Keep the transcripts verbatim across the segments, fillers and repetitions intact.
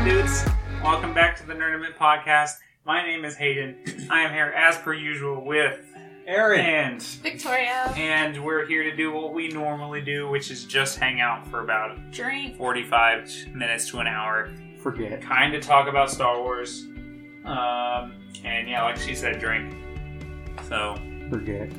dudes? Welcome back to the Nerdament Podcast. My name is Hayden. I am here as per usual with Aaron and Victoria. And we're here to do what we normally do, which is just hang out for about Drink. forty-five minutes to an hour. Forget. Kind of talk about Star Wars. Um, and yeah, like she said, drink. So, Forget.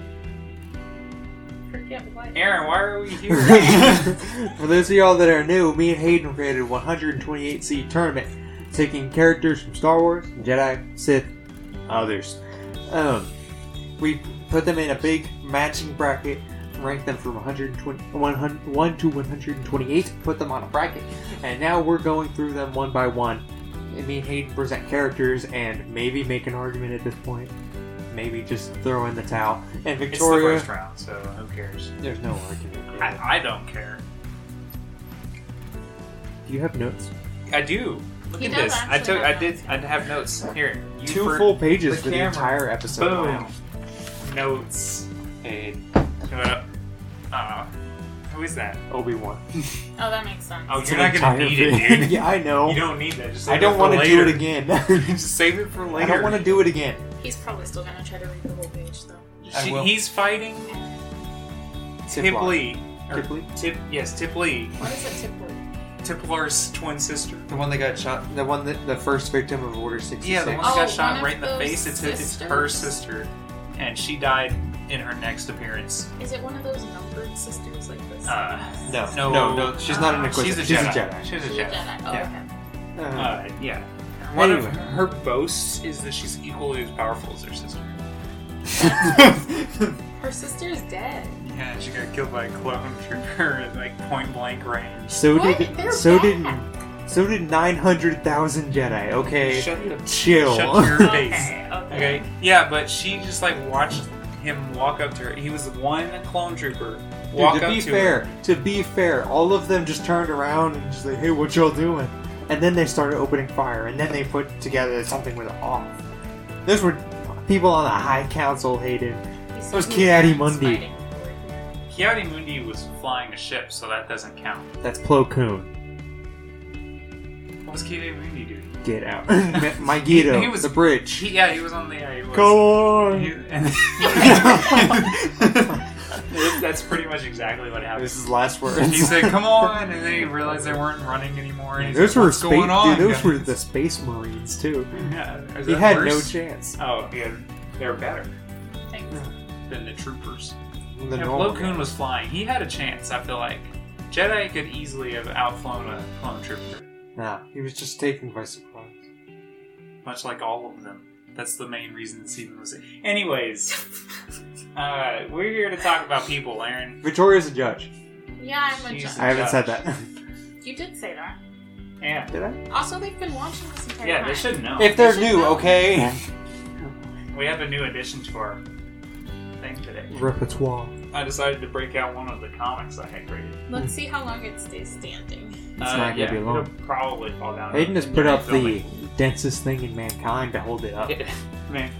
Forget what? Aaron, why are we here? For those of y'all that are new, me and Hayden created a one hundred twenty-eight seed tournament, taking characters from Star Wars, Jedi, Sith, others. Um, we put them in a big matching bracket, ranked them from one hundred twenty, one hundred, one to one hundred twenty-eight, put them on a bracket, and now we're going through them one by one. And me and Hayden present characters and maybe make an argument at this point. Maybe just throw in the towel. And Victoria... It's the first round, so who cares? There's no argument. I, I don't care. Do you have notes? I do. Look He at does this. I actually took. have I did. notes. I have notes here. You Two for full pages the for the camera. entire episode. Boom. Wow. Notes. And What up? Uh, who is that? Obi-Wan. Oh, that makes sense. Oh, It's you're an not gonna entire need it, thing. dude. Yeah, I know. You don't need that. Just save I don't want to do it again. Just save it for later. I don't want to do it again. He's probably still gonna try to read the whole page, though. I She, will. he's fighting Tip Lee. Or Tip Lee? Tip. Yes, Tip Lee. What is a tipple? Tiplar's twin sister. The one that got shot. The one that the first victim of Order sixty-six. Yeah, the one that Oh, got one shot of right in the those face. It's, it's her sisters? sister, and she died in her next appearance. Is it one of those numbered sisters like this? Uh, No, No. no, no. She's not an Uh, Inquisitor. she's a She's Jedi. a Jedi. She's a She's a Jedi. Jedi. Oh, Yeah. okay. Uh, Uh, yeah. One Anyway. of her boasts is that she's equally as powerful as her sister. Her sister is dead. Yeah, she got killed by a clone trooper at like point blank range. so What? did They're so bad. did so did nine hundred thousand Jedi. Okay, Shut the chill. Shut your face. Okay, okay. Okay. Yeah, but she just like watched him walk up to her. He was one clone trooper. Walk Dude, to up be to fair, her. to be fair, all of them just turned around and just like, "Hey, what y'all doing?" And then they started opening fire, and then they put together something with off. Those were people on the High Council, Hayden. He's That was so Ki-Adi he's Mundi. fighting for it. Ki-Adi Mundi was flying a ship, so that doesn't count. That's Plo Koon. What was Ki-Adi Mundi doing? Get out. My Guido, He- he was- the bridge. He, yeah, he was on the. Yeah, he was. Come on! He- and- That's pretty much exactly what happened. This is last words. He said, "Come on," and then he realized they weren't running anymore. And he's Those like, were "What's space. going on, Dude, those guys?" were the Space Marines too. Yeah, is He that had worse? no chance. Oh, yeah, they're better Thanks. than the troopers. The Yeah, normal Plo Koon guy. was flying. He had a chance. I feel like Jedi could easily have outflown a clone trooper, Nah, he was just taken by surprise. much like all of them. That's the main reason Steven was. Anyways, uh, we're here to talk about people, Aaron. Victoria's a judge. Yeah, I'm a She's judge. I haven't judge. said that. You did say that. Yeah, Did I? Also, they've been watching this entire yeah, time. they should know. If they're should new, know. okay. We have a new addition to our thing today. Repertoire. I decided to break out one of the comics I had graded. Let's see how long it stays standing. It's not gonna yeah, be long. It'll probably fall down. Hayden has put during up the filming. densest thing in mankind to hold it up. Yeah, man.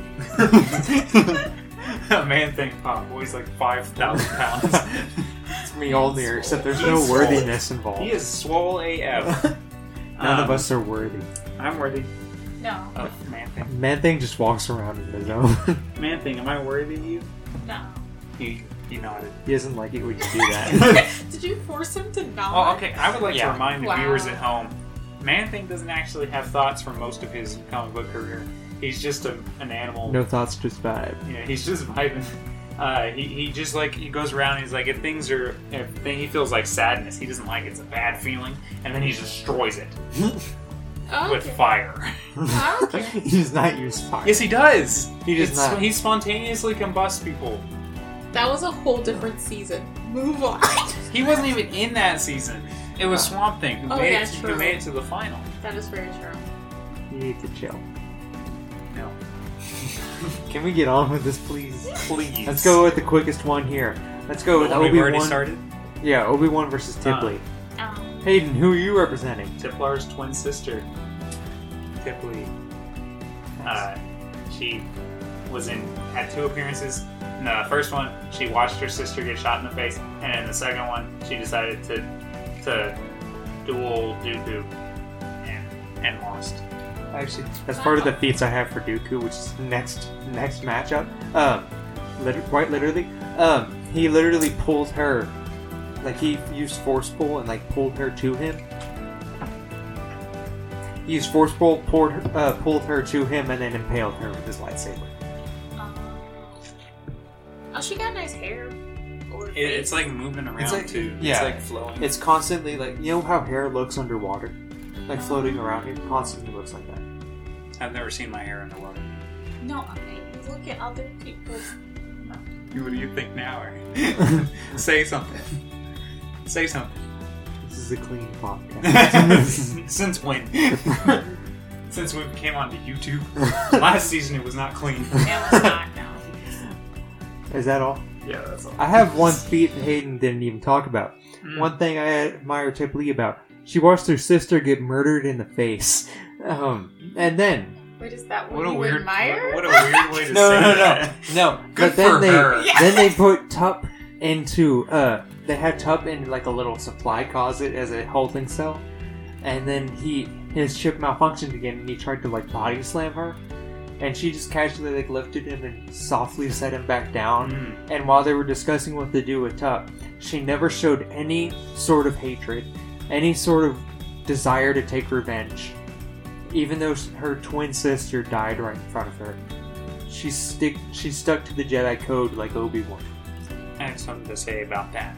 A man thing pop weighs like five thousand pounds. It's me all there, except there's He's no swole. worthiness involved. He is swole A F. None of Um, us are worthy. I'm worthy No. of man thing. Man thing just walks around in his own. Man thing, am I worthy of you? No. He, he nodded. He doesn't like it when you do that. Did you force him to not? Well, okay, I would like Yeah. to remind the Wow. viewers at home, Man Thing doesn't actually have thoughts for most of his comic book career. He's just a, an animal. No thoughts, just vibe. Yeah, he's just vibing. Uh, he, he just like he goes around and he's like if things are if thing, he feels like sadness, he doesn't like it. It's a bad feeling, and then he destroys it Oh, with okay. fire. Oh, okay. He does not use fire. Yes, he does. He does It's- not. He spontaneously combusts people. That was a whole different season. Move on. He wasn't even in that season. It was Swamp Thing who Oh, made yeah, it. To, true. who made it to the final. That is very true. You need to chill. No, Can we get on with this, please? please. Let's go with the quickest one here. Let's go with Oh, we've already Obi-Wan. started. Yeah, Obi-Wan versus Tipley. Um, Hayden, who are you representing? Tiplar's twin sister, Tipley. Uh, she was in had two appearances. In the first one, she watched her sister get shot in the face, and in the second one, she decided to to duel Dooku and lost. Actually, that's part of the feats I have for Dooku, which is next next matchup. Um, lit- quite literally, um, he literally pulled her, like he used force pull and like pulled her to him. He used force pull, pulled her, uh, pulled her to him, and then impaled her with his lightsaber. Um, oh, she got nice hair. Or It, it's like moving around It's like- too. yeah. It's like flowing. It's constantly like, you know how hair looks underwater, like floating around. It constantly looks like that. I've never seen my hair underwater. No, I mean, you look at other people's. What do you think now, Aaron? Say something. Say something. This is a clean podcast. Since when? Since we came onto YouTube. Last season it was not clean. It was not, no. Is that all? Yeah, that's all. I have one feat Hayden didn't even talk about. Mm. One thing I admire Tip Lee about. She watched her sister get murdered in the face. Um, and then... Wait, is that what, What a you weird, admire? what, what a weird way to No, say no, no, that. no. Good but then for they, her. Then they put Tup into... Uh, they had Tup in like a little supply closet as a holding cell. And then he... His chip malfunctioned again and he tried to like body slam her. And she just casually like lifted him and softly set him back down. Mm. And while they were discussing what to do with Tup, she never showed any sort of hatred, any sort of desire to take revenge. Even though her twin sister died right in front of her, she stick she stuck to the Jedi code like Obi-Wan. I have something to say about that.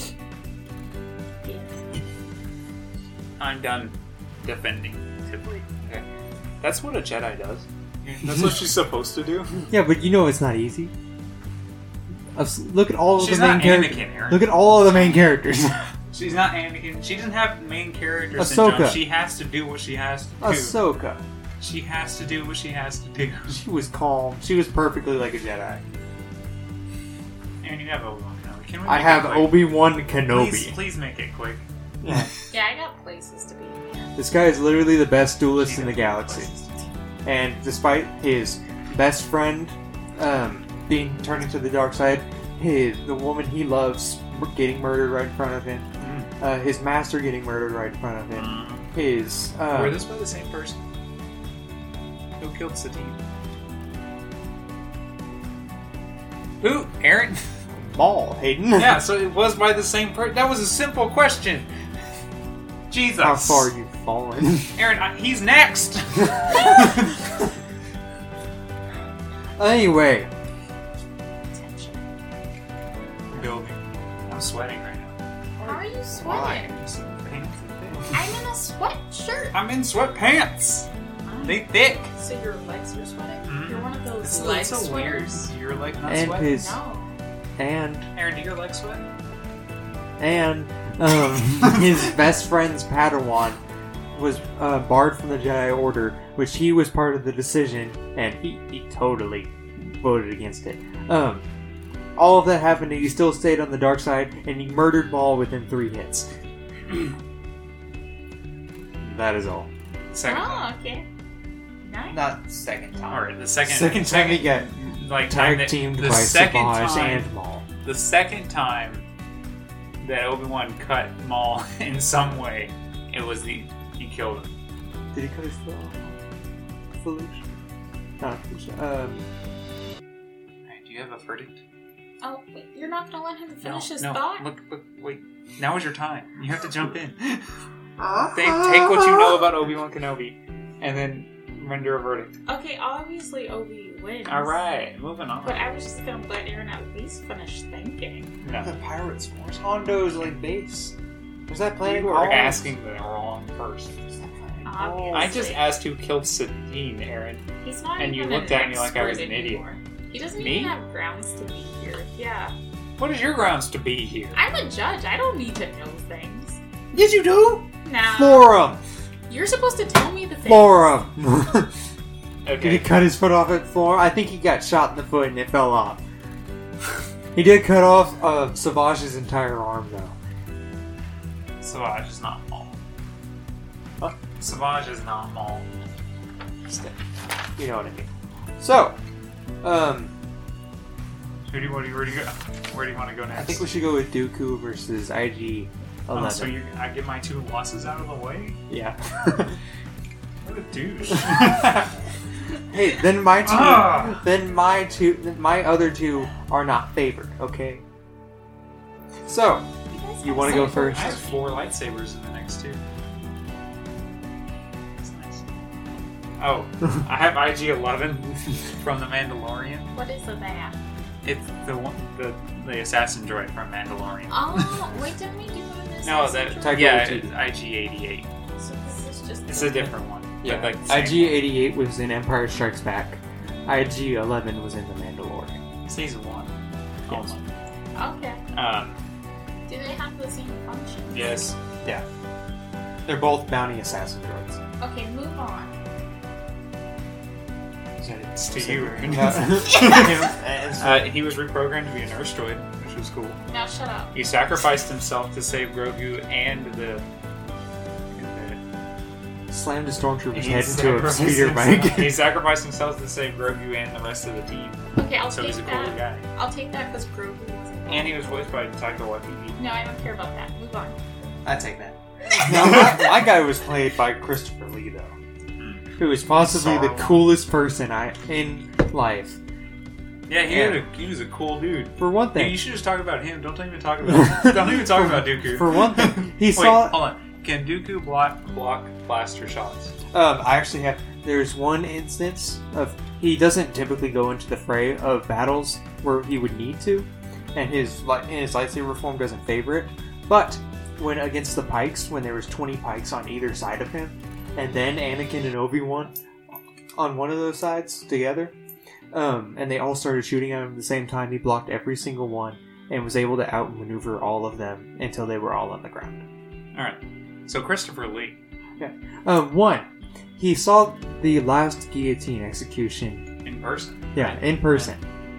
I'm done defending Tipley. Okay. That's what a Jedi does. That's what she's supposed to do. Yeah, but you know it's not easy. Of- Look at all of She's the main not characters. Anakin, Aaron. Look at all of the main characters. She's not Anakin. She doesn't have main character Ahsoka. syndrome. She has to do what she has to do. Ahsoka. She has to do what she has to do. She was calm. She was perfectly like a Jedi. And you have Obi-Wan Kenobi. Can we I make have it quick? Obi-Wan Kenobi. Please, please make it quick. Yeah. Yeah, I got places to be. Yeah. This guy is literally the best duelist She in the does. galaxy. And despite his best friend um, being turned into the dark side, his the woman he loves getting murdered right in front of him, Mm. uh, his master getting murdered right in front of him, Mm. his uh, Were this by the same person? Who killed Satine? Who? Aaron? Maul, Hayden. Yeah, so it was by the same person. That was a simple question. Jesus. How far you've fallen. Aaron, I, he's next. Anyway, Attention. Building. I'm sweating right now. How are you sweating? You see my pants are thick. I'm in a sweatshirt. I'm in sweatpants. They thick. So your legs are sweating? Mhm. You're one of those It's, leg it's so weird. sweaters? You're like not and sweating. his No. and Aaron, do your legs sweat? and um, his best friend's Padawan was uh, barred from the Jedi Order, which he was part of the decision, and he, he totally voted against it. Um, all of that happened, and he still stayed on the dark side, and he murdered Maul within three hits. That is all. Second Oh, time. okay. Nice. Not second time. All right, the second Second time he got like time tag that- teamed the by second Savage time, and Maul. the second time that Obi-Wan cut Maul in some way, it was the he killed him. Did he cut his foot off? Felucia? Not Felucia. Um, Hey, do you have a verdict? Oh, wait, you're not gonna let him finish no, his no. thought? Look, look, wait. Now is your time. You have to jump in. Take, take what you know about Obi-Wan Kenobi, and then render a verdict. Okay, obviously Obi wins. All right, moving on. But I was just gonna let Aaron at least finish thinking. the No, Pirates Force. Hondo's like base. Was that planet you called? are asking the wrong person. Obviously. I just asked who killed Sabine, Aaron. He's not and you even looked an at me like I was expert an idiot. anymore. He doesn't Me? even have grounds to be here. Yeah. What is your grounds to be here? I'm a judge. I don't need to know things. Yes, you do. Nah. Florum. You're supposed to tell me the things. Florum. Did he Okay. cut his foot off at Florum? I think he got shot in the foot and it fell off. He did cut off uh, Savage's entire arm, though. Savage is not Maul. What? Savage is not Maul. Still, you know what I mean. So, um, Who do you, what do you, where do you go? Where do you want to go next? I think we should go with Dooku versus I G eleven. Oh, so you, I get my two losses out of the way? Yeah. douche. Hey, then my two, Ah. then my two, then my other two are not favored. Okay. So, guys You have wanna go some first? I have four lightsabers in the next two. That's nice. Oh, I have I G eleven from The Mandalorian. What is a that? It's the one, the the assassin droid from Mandalorian. Oh, wait, didn't we do this? No, as that a Taika yeah, Waititi. it's I G eighty-eight. So this is just. It's a different one. yeah, But, like the I same G eighty-eight was in Empire Strikes Back. I G eleven was in The Mandalorian. season one. Yes. Only. Okay. Um. Do they have the same functions? Yes. Yeah. They're both bounty assassin droids. Okay, move on. It's to you. Uh, uh, he was reprogrammed to be a nurse droid, which was cool. Now shut up. He sacrificed himself to save Grogu and the. Slammed a stormtrooper's He head into a sacrificed speeder himself- bike. He sacrificed himself to save Grogu and the rest of the team. Okay, I'll So take he's a cool that. guy. I'll take that because Grogu wasn't. And he was voiced by Taika Waititi. No, I don't care about that. Move on. I take that. No, my, my guy was played by Christopher Lee, though, who is possibly the Saruman. coolest person I in life. Yeah, he, had a, he was a cool dude. For one Dude, thing, you should just talk about him. Don't even talk about. don't even talk about Dooku. for one thing, he Wait, saw. hold on. Can Dooku block block blaster shots? Um, I actually have. There's one instance of he doesn't typically go into the fray of battles where he would need to, and his like in his lightsaber form doesn't favor it. But when against the Pikes, when there was twenty Pikes on either side of him, and then Anakin and Obi-Wan on one of those sides together, um, and they all started shooting at him at the same time, he blocked every single one and was able to outmaneuver all of them until they were all on the ground. All right. So Christopher Lee. Um, one, he saw the last guillotine execution. In person. Yeah, in person.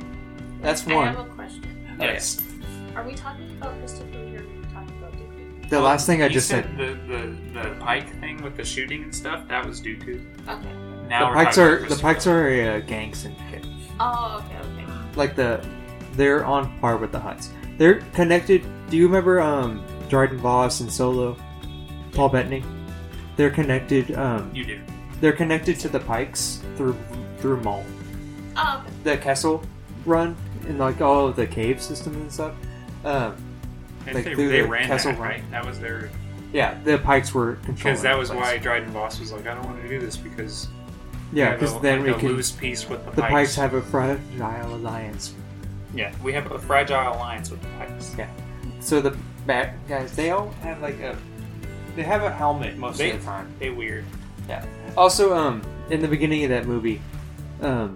That's I one. have a question. Yes. Are we talking about Christopher Lee or are we talking about Dooku? The last thing I You just said. The, the, the Pike thing with the shooting and stuff, that was Dooku. Okay. Now The we're Pikes talking are about the Pikes are a uh, gang syndicate. Oh, okay, okay. Like the, they're on par with the Hutts. They're connected. Do you remember um, Dryden Voss and Solo, Paul Bettany? They're connected. Um, You do. they're connected to the Pikes through through Maul. Oh, okay. The Kessel run and like all of the cave systems and stuff. Um, And Like they, through they the ran castle that, run. right? That was their... yeah, the Pikes were controlling. Because that was the why place. Dryden Voss was like, I don't want to do this because... Yeah, we because have a- then like we a can. lose peace with the, The Pikes. Pikes have a fragile alliance. Yeah, we have a fragile alliance with the Pikes. Yeah. So the bad guys, they all have like a, they have a helmet most They- of the time. They weird. Also, um, in the beginning of that movie, um,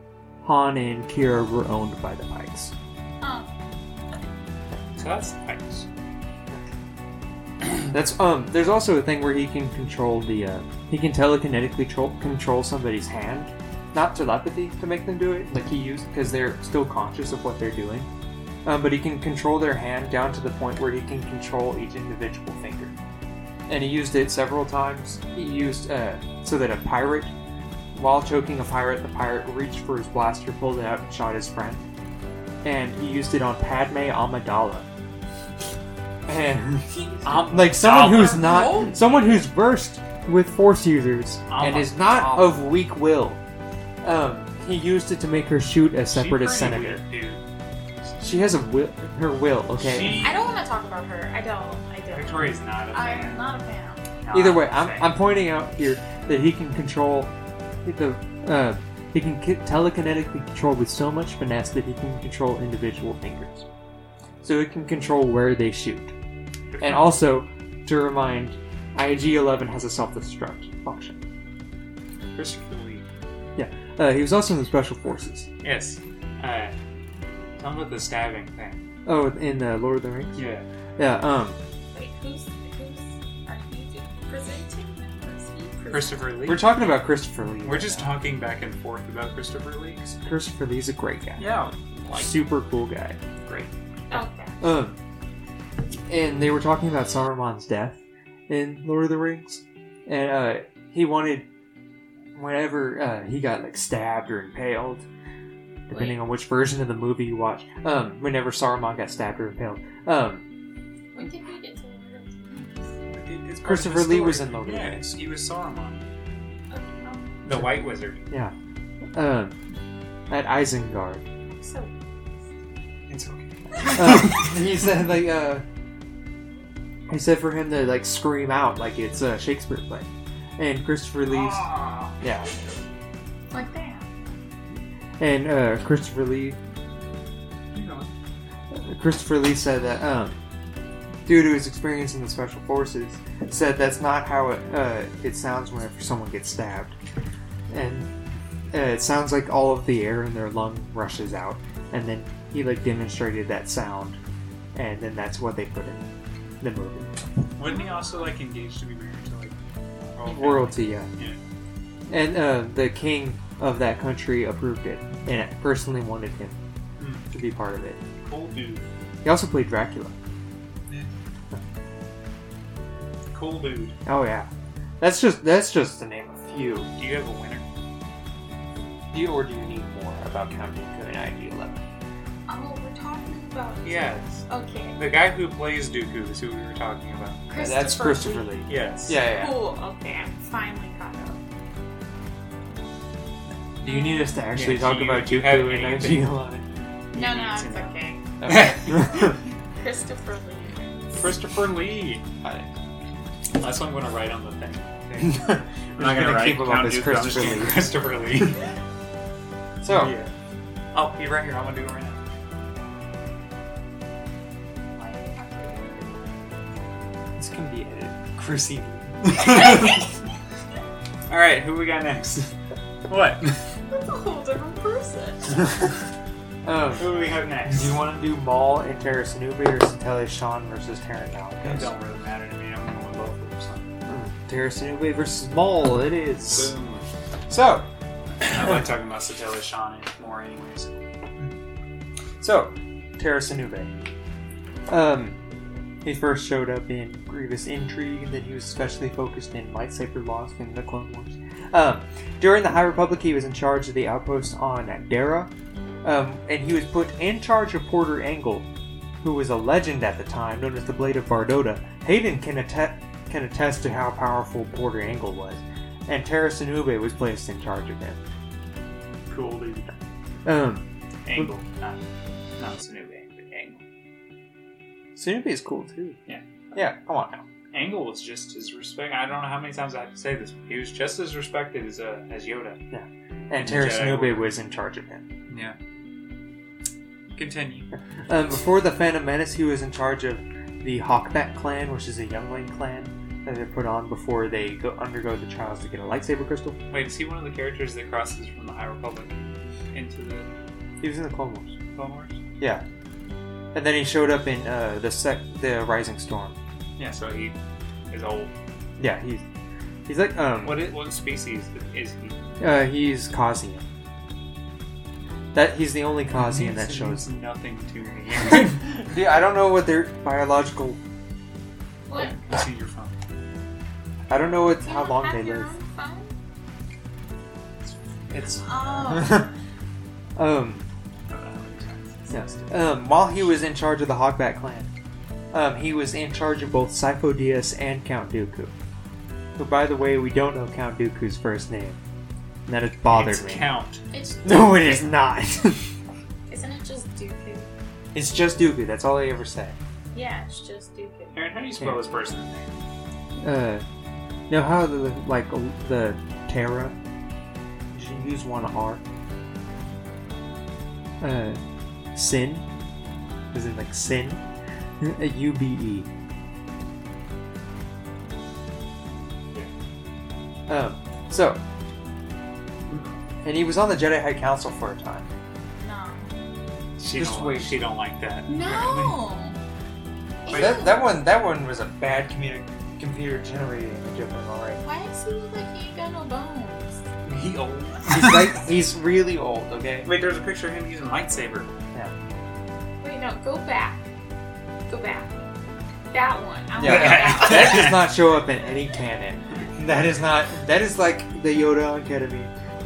Han and Kira were owned by the Pikes. Oh, So that's the Pikes. That's um. There's also a thing where he can control the, uh, he can telekinetically control, control somebody's hand, not telepathy to make them do it. Like he used because they're still conscious of what they're doing. Um, but he can control their hand down to the point where he can control each individual finger. And he used it several times. He used uh, so that a pirate, while choking a pirate, the pirate reached for his blaster, pulled it out, and shot his friend. And he used it on Padme Amidala. And Um, like someone who's Oh. not, someone who's versed with Force users and is not Amidala. of weak will. Um, he used it to make her shoot a separatist She pretty senator. weird, dude. She has a will, her will. Okay. She- I don't want to talk about her. I don't. I don't. Victoria's not a fan. I'm not a fan. Not Either way, a I'm, fan. I'm pointing out here that he can control the uh, he can ki- telekinetically control with so much finesse that he can control individual fingers, so it can control where they shoot. And also, to remind, I G eleven has a self-destruct function. Christopher Lee. Uh, he was also in the Special Forces. Yes. Uh, tell me about the stabbing thing. Oh, in uh, Lord of the Rings. Yeah. Yeah. Um, Wait, who's who's are you presenting? Or is he presenting? Christopher Lee. we're talking about Christopher Lee. We're right just now. talking back and forth about Christopher Lee. Christopher Lee's a great guy. Yeah. Like, Super cool guy. great. Okay. Um, and they were talking about Saruman's death in Lord of the Rings, and uh, he wanted whenever uh, he got like stabbed or impaled, depending Wait. on which version of the movie you watch. Um, whenever Saruman got stabbed or impaled, um, When did we get to Lord of the Rings? It's part of Christopher the Lee story. was in Lord of the Yes, Rings. he was Saruman. Okay. The White Wizard. Yeah. Um, at Isengard. So It's okay. Um, he said like uh, he said for him to like scream out like it's a Shakespeare play, and Christopher Lee's Ah. yeah, like that. and uh, Christopher Lee You know. Christopher Lee said that um, due to his experience in the special forces, said that's not how it uh, it sounds whenever someone gets stabbed, and uh, it sounds like all of the air in their lung rushes out, and then he like demonstrated that sound, and then that's what they put in the movie. Wouldn't he also like engage to be married to like royal family? Royalty, yeah. Yeah. And uh, the king of that country approved it, and personally wanted him Mm. to be part of it. Cool dude. He also played Dracula. Cool dude. Oh yeah, that's just that's just to name a few. Do you have a winner? Do you, or do you need more about Count Dooku and I D eleven? Oh, we're talking about. Yes. Okay. The guy who plays Dooku is who we were talking about. That's Christopher Lee. Yes. Yeah, yeah. Cool. Okay, I'm finally caught up. Do you need us to actually Yeah, talk do you- about do you have Dooku and I D anything? eleven? No, no, need it's to know. okay. Okay. Christopher Lee. Christopher Lee. Alright. That's what I'm going to write on the thing. We're I'm not going to write keep him Count up as Dooku, I'm just Christopher gonna Lee. Christopher Lee. So, Yeah. Oh, you're right here. I'm going to do it right now. this can be edited. Chrissy. All right, who we got next? What? That's a whole different person. um, Who do we have next? do you want to do Maul and Terra Sanubi or Satele Shan versus Terran It Malakos? don't really matter to me. I'm going with both of them. Terra Sanubi versus Maul, it is. So. Boom. So, I like talking about Satella Shawn more, anyways. so Terra Sanubi. Um, he first showed up in Grievous Intrigue, and then he was especially focused in Lightsaber Lost in the Clone Wars. Um, during the High Republic, he was in charge of the outpost on Dara, um, and he was put in charge of Porter Engle, who was a legend at the time, known as the Blade of Bardota. Hayden can attest can attest to how powerful Porter Engle was, and Terra Sanubi was placed in charge of him. Cool dude. Um, Angle. Not, not Sanube, but Angle. Sanubi is cool too. Yeah. Yeah, come on now. Angle was just as respect. I don't know how many times I have to say this. He was just as respected as uh, as Yoda. And Terra Jedi Sanubi Order. was in charge of him. Yeah. Continue. Um, before the Phantom Menace, he was in charge of the Hawkbat clan, which is a youngling clan that they're put on before they go undergo the trials to get a lightsaber crystal. Wait, is he one of the characters that crosses from the High Republic into the He was in the Clone Wars. Clone Wars? Yeah. And then he showed up in uh, the sec- the Rising Storm. Yeah, so he is old. Yeah, he's he's like um What is, what species is he? uh, he's Kazian. That he's the only Kazian that It shows. means nothing to me. Yeah, I don't know what their biological. What? You see your phone. I don't know what You how don't long have they your live. own phone? It's. Oh. um. Yes. Um, while he was in charge of the Hawkbat clan, um, he was in charge of both Sifo Dyas and Count Dooku. Who, by the way, we don't know Count Dooku's first name. And that has bothered it's me. Count. It's No, it is not. Isn't it just Dooku? It's just Dooku. That's all they ever say. Yeah, it's just Dooku. Aaron, how do you spell this person's name? Uh, know how the like the Terra? You should use one R. Uh, Sin. Is it like Sin? A U B E. Um, so, and he was on the Jedi High Council for a time. No. She Just don't, wait. She don't like that. No. That, that one, that one was a bad computer computer generated image of him. All right. Why does he look like he ain't got no bones? He old. He's like he's really old. Okay. Wait, there's a picture of him using a lightsaber. Wait, no, go back. Go back. That one. I want Yeah, that that does not show up in any canon. That is not. That is like the Yoda Academy.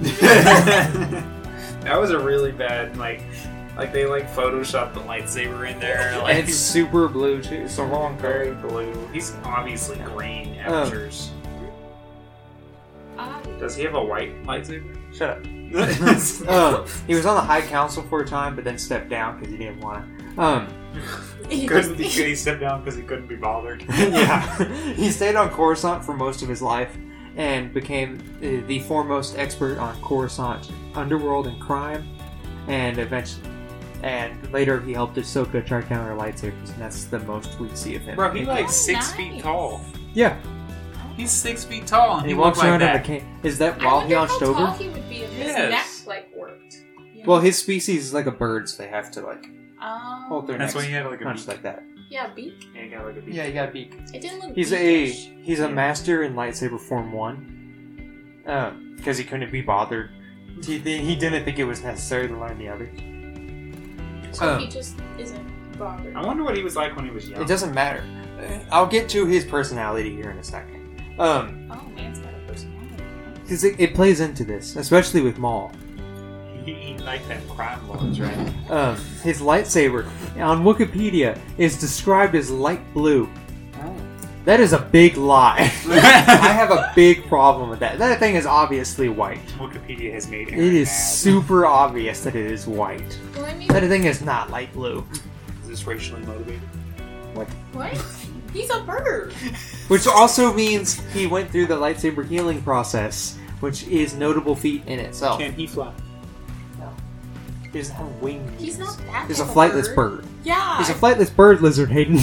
That was a really bad, like, like they like photoshopped the lightsaber in there. Like And it's super blue too. It's the wrong very color. blue. He's obviously green Um, amateurs. one. Does he have a white lightsaber? Shut up. um, he was on the High Council for a time, but then stepped down because he didn't want to. Um, couldn't he, he stepped down because he couldn't be bothered. yeah. He stayed on Coruscant for most of his life and became uh, the foremost expert on Coruscant underworld and crime. And eventually, and later he helped Ahsoka track down her lightsabers, and that's the most we see of him. Bro, he's like Oh, six nice. feet tall. Yeah. He's six feet tall, and And he, he walks walks around like in that. a cane. Is that I while wonder he hunched how tall over? he would be if his Yes. neck like worked. You Well, know? his species is like a bird, so they have to like Um, hold their That's necks why he had like a hunched beak. like that. yeah, beak. Yeah, he got like a beak. Yeah, you got a beak. It didn't look. He's a beakish. he's a Yeah. master in lightsaber form one, because he couldn't be bothered. He he didn't think it was necessary to learn the others. So Um, he just isn't bothered. I wonder what he was like when he was young. It doesn't matter. I'll get to his personality here in a second. Um, Oh, man's got a personality. because it, it plays into this, especially with Maul. He, he liked them crime lords, right? Um, his lightsaber on Wikipedia is described as light blue. Oh. That is a big lie. I have a big problem with that. That thing is obviously white. Wikipedia has made It Aaron is mad. super obvious that it is white. Well, I mean, That thing is not light blue. Is this racially motivated? What? what? He's a bird. Which also means he went through the lightsaber healing process, which is notable feat in itself. Can he fly? He doesn't have wings. He's not that. He's a type of flightless bird. Yeah. He's a flightless bird lizard, Hayden.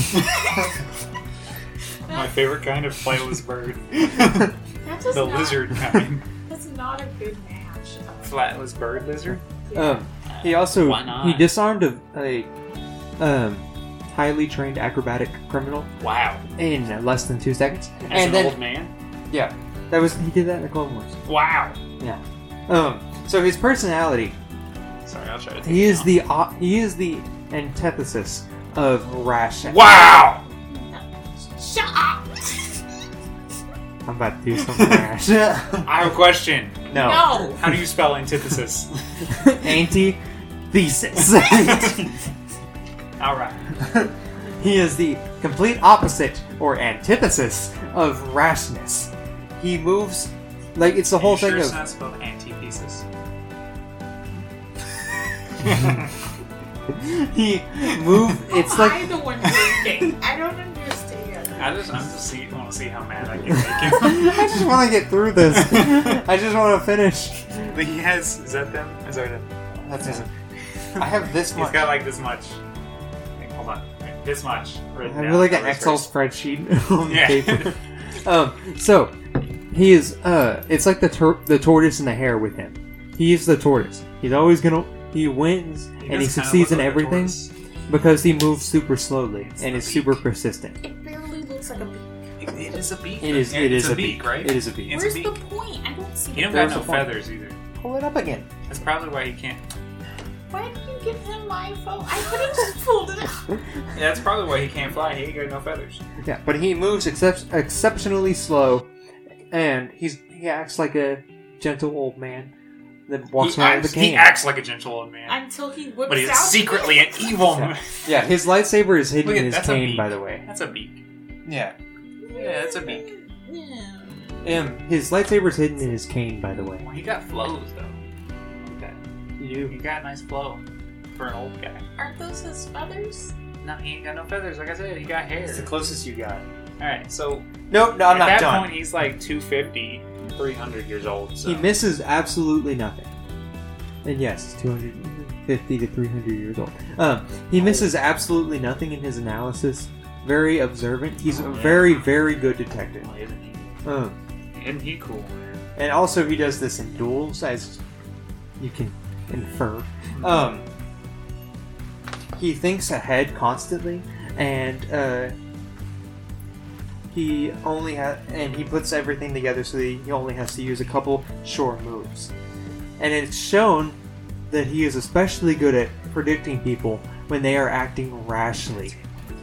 My favorite kind of flightless bird. That's just The not, lizard kind. That's not a good match. Flightless bird lizard? um, he also Why not? he disarmed a, a um, highly trained acrobatic criminal Wow. in less than two seconds, As and an then old man? yeah, that was he did that in the Clone Wars. Wow. Yeah. Um. So his personality, Sorry, I'll try to take he it is off. the uh, he is the antithesis of rash. Wow! Shut up. I'm about to do something rash. I have a question. No. No. How do you spell antithesis? Antithesis. Alright. He is the complete opposite or antithesis of rashness. He moves like it's the whole sure thing it's of not spelled antithesis? he move. It's Am like I the one drinking? I don't understand. I just, I'm just see, want to see how mad I can make him. I just want to get through this. I just want to finish. But he has, is that them? Is that him? That's it. I have this He's much. got like this much. Wait, hold on. This much. I written have down like an on his Excel first- spreadsheet on the Yeah. paper. Um, so he is. Uh, it's like the tor- the tortoise and the hare with him. He is the tortoise. He's always gonna. He wins and he does kinda succeeds look in like a everything tortoise. because he moves super slowly It's and a is beak. super persistent. It barely looks like a beak. It, it is a beak. It is. Yeah, It it's is a a beak, right? It is a beak. It's a Where's beak. the point? I don't see He it. don't got There's no the point. feathers either. Pull it up again. That's probably why he can't. Why did you give him my phone? I could have just pulled it out. Yeah, that's probably why he can't fly. He ain't got no feathers. Yeah, but he moves excep- exceptionally slow, and he's he acts like a gentle old man that walks he, around acts, with a cane. he acts like a gentle old man, Until he whips but he's out. secretly an evil man. Yeah, his lightsaber is hidden Look in at- his that's a cane, beak. by the way. That's a beak. Yeah. Yeah, that's a beak. Yeah. Um, his lightsaber is hidden in his cane, by the way. Well, he got flows though. Look at that. You He got a nice flow for an old guy. Aren't those his feathers? No, he ain't got no feathers. Like I said, he got hair. It's the closest you got. All right, so No, no, I'm at not that done. point, he's like two fifty, three hundred years old. So. He misses absolutely nothing. And yes, two hundred fifty to three hundred years old. Um, he misses absolutely nothing in his analysis. Very observant. He's a Oh, yeah. very, very good detective. Oh, isn't he? Um, Isn't he cool, man? and also he does this in duels, as you can infer. Um, he thinks ahead constantly, and uh, he only has, and he puts everything together so that he only has to use a couple sure moves. And it's shown that he is especially good at predicting people when they are acting rashly.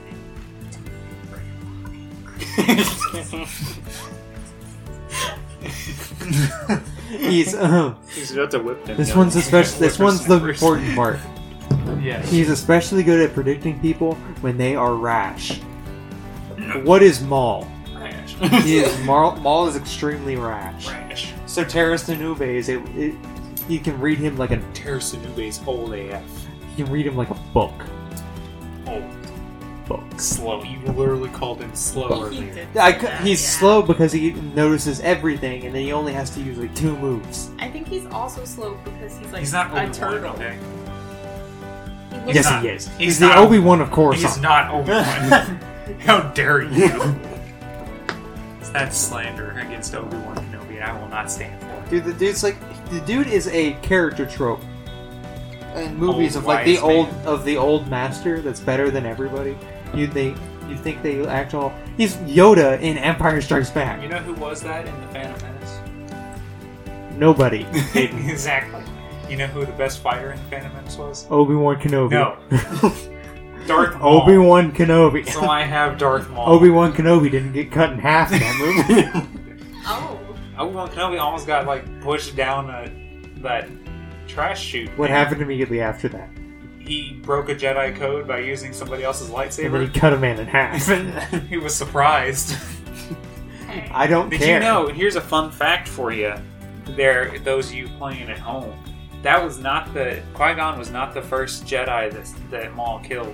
He's um, He's about to whip them. this down. one's especially this Whip one's the snappers. important part. Yeah. He's especially good at predicting people when they are rash. What is Maul? Rash. He is Maul, Maul is extremely rash. Rash. So So Terrace Danube is it, it? You can read him like a. Terrace Danube's old A F. You can read him like a book. Old. Book. Slow. You literally called him slow He earlier. did I, say c- that, he's yeah. slow because he notices everything, and then he only has to use like two moves. I think he's also slow because he's like He's not a Obi-Wan, turtle. okay? He looks Yes, not- he is. he's He's, not- the Obi Wan of Coruscant. He's not Obi-Wan. How dare you? That's slander against Obi-Wan Kenobi, and I will not stand for it. Dude, the dude's like the dude is a character trope in movies Old of like the wise old man. of the old master that's better than everybody. You think you think they act all? He's Yoda in Empire Strikes Back. You know who was that in The Phantom Menace? Nobody. Exactly. You know who the best fighter in The Phantom Menace was? Obi Wan Kenobi. No. Darth Maul. Obi Wan Kenobi. So I have Darth Maul. Obi Wan Kenobi didn't get cut in half in that movie. Oh. Obi-Wan Kenobi almost got like pushed down a, that trash chute. What happened immediately after that? He broke a Jedi code by using somebody else's And then lightsaber. he cut a man in half. He was surprised. Hey. I don't Did care. you know? Here's a fun fact for you. There, those of you playing at home, that was not the Qui-Gon was not the first Jedi that that Maul killed.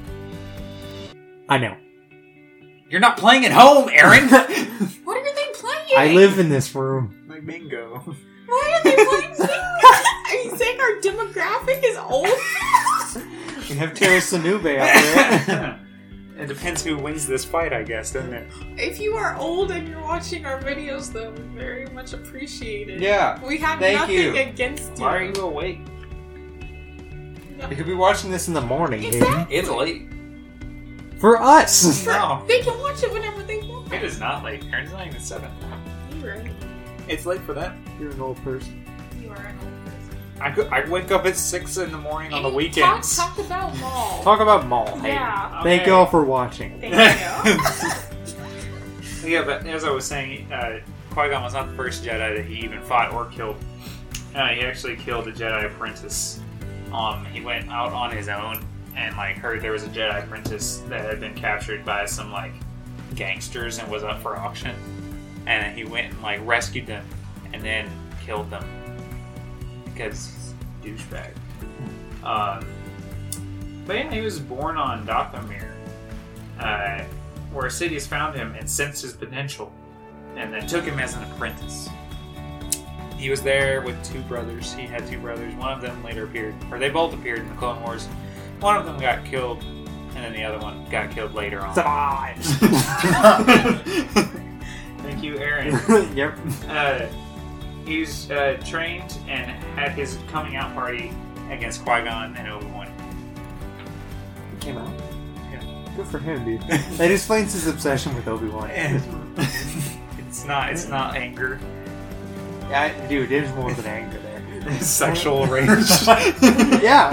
I know. You're not playing at home, Aaron. What are they playing? I live in this room. Like bingo. Why are they playing Bingo? Are you saying our demographic is old? We have Terrace Danube out there. It depends who wins this fight, I guess, doesn't it? If you are old and you're watching our videos, though, we very much appreciate it. Yeah. We have Thank nothing you. against you. Why are you awake? You could be watching this in the morning, Hayden. Exactly. It's late. For us! No, They can watch it whenever they want. it is not late. Aaron's not even seven. You're right. It's late for them. You're an old person. You are an old person. I, go- I wake up at six in the morning on the And weekends. Talk, talk about Maul. Talk about Maul, Hayden. Yeah. Thank Okay. y'all for watching. Thank you. Yeah, but as I was saying, uh, Qui-Gon was not the first Jedi that he even fought or killed. Uh, he actually killed a Jedi apprentice. Um, he went out on his own and like heard there was a Jedi apprentice that had been captured by some like gangsters and was up for auction. And he went and like rescued them and then killed them because he's a douchebag. Um, but yeah, he was born on Dathomir. Uh, where Sidious found him and sensed his potential, and then took him as an apprentice. He was there with two brothers. He had two brothers. One of them later appeared, or they both appeared in the Clone Wars. One of them got killed, and then the other one got killed later on. Thank you, Aaron. Yep. Uh, he was uh, trained and had his coming out party against Qui-Gon and Obi-Wan. Came out. Yeah. Good for him, dude. That explains his obsession with Obi-Wan. It's not. It's not anger. Yeah, dude, there's more than anger there. It's sexual rage. Yeah.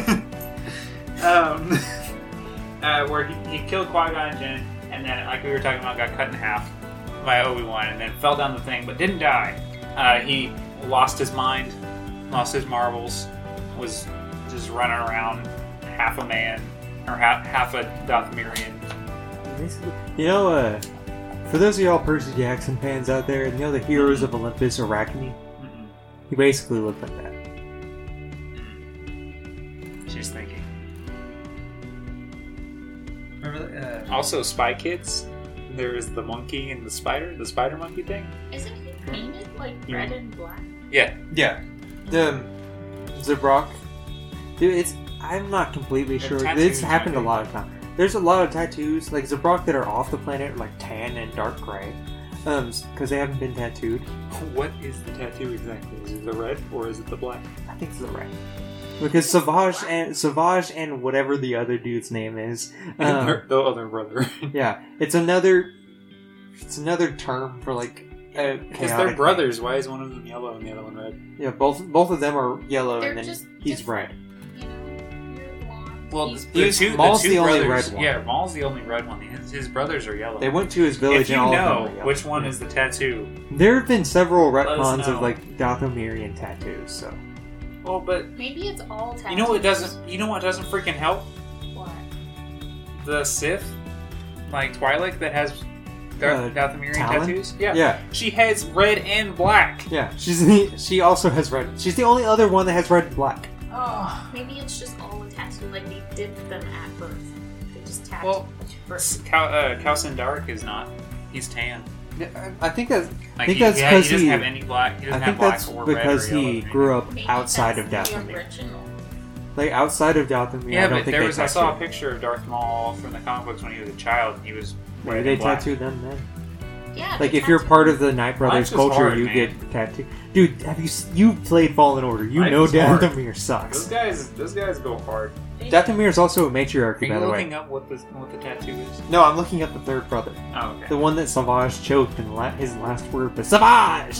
um, uh, where he, he killed Qui-Gon and Jinn, and then, like we were talking about, got cut in half by Obi-Wan, and then fell down the thing, but didn't die. Uh, he lost his mind, lost his marbles, was just running around half a man, or half, half a Dathomirian. You know, uh, for those of y'all Percy Jackson fans out there, you know the Heroes of Olympus, Arachne? Mm-mm. He basically looked like that. She's thinking. Remember that? Uh, also, Spy Kids. There's the monkey and the spider, the spider monkey thing. Isn't he painted like Yeah. red and black? Yeah. Yeah. The Zabrak. Dude, it's. I'm not completely They're sure. tattoos, This happened a aren't they? lot of times. There's a lot of tattoos, like Zabrak, that are off the planet, are like tan and dark gray. Um, because they haven't been tattooed. What is the tattoo exactly? Is it the red or is it the black? I think it's the red. Because Savage and Savage and whatever the other dude's name is. Um, the other brother. yeah, it's another. It's another term for like. A Because chaotic they're brothers. Why is one of them yellow and the other one red? thing. Yeah, both both of them are yellow, They're and then just he's different. red. You know, you're blonde. Well, he's the He's- two, Maul's the, two the only brothers, red one. Yeah, Maul's the only red one. His, his brothers are yellow. They went to his village, If you and all know of them were yellow. which one is the tattoo, There have been several Let us retcons know. of like Dathomirian tattoos. So well, but Maybe it's all tattoos. you know what doesn't? You know what doesn't freaking help? What? The Sith, like Twilight, that has Darth, Uh, Dathomirian Talon? tattoos? Yeah. Yeah, She has red and black. yeah. She's the, she also has red. She's the only other one that has red and black. Oh, maybe it's just all a tattoo. Like they dipped them at birth. They just tattooed Well, birth. Cal, uh, Calcin Dark is not. He's tan. Yeah, I I think that's. Like think he, that's yeah, he 'cause doesn't he- have any black. He I doesn't think have black that's or because red or he yellow. grew up Maybe outside of that's the Dathomir. original. Like outside of Dathomir, Yeah, I don't but think there they was. I saw a tattooed. picture of Darth Maul from the comic books when he was a child, and he was Maybe red they and black. tattooed them then. Yeah. Like they if you're tattooed part them. of the Knight Brothers Life is culture, hard, you man. get tattooed. Dude, have you s- you played Fallen Order? You Life know is hard. Dathomir Those sucks. guys, those guys go hard. They- Dathomir is also a Are matriarchy, you by the looking way. up what the what the tattoo is? No, I'm looking at the third brother, Oh, okay. the one that Savage choked, and la- his last word was Savage.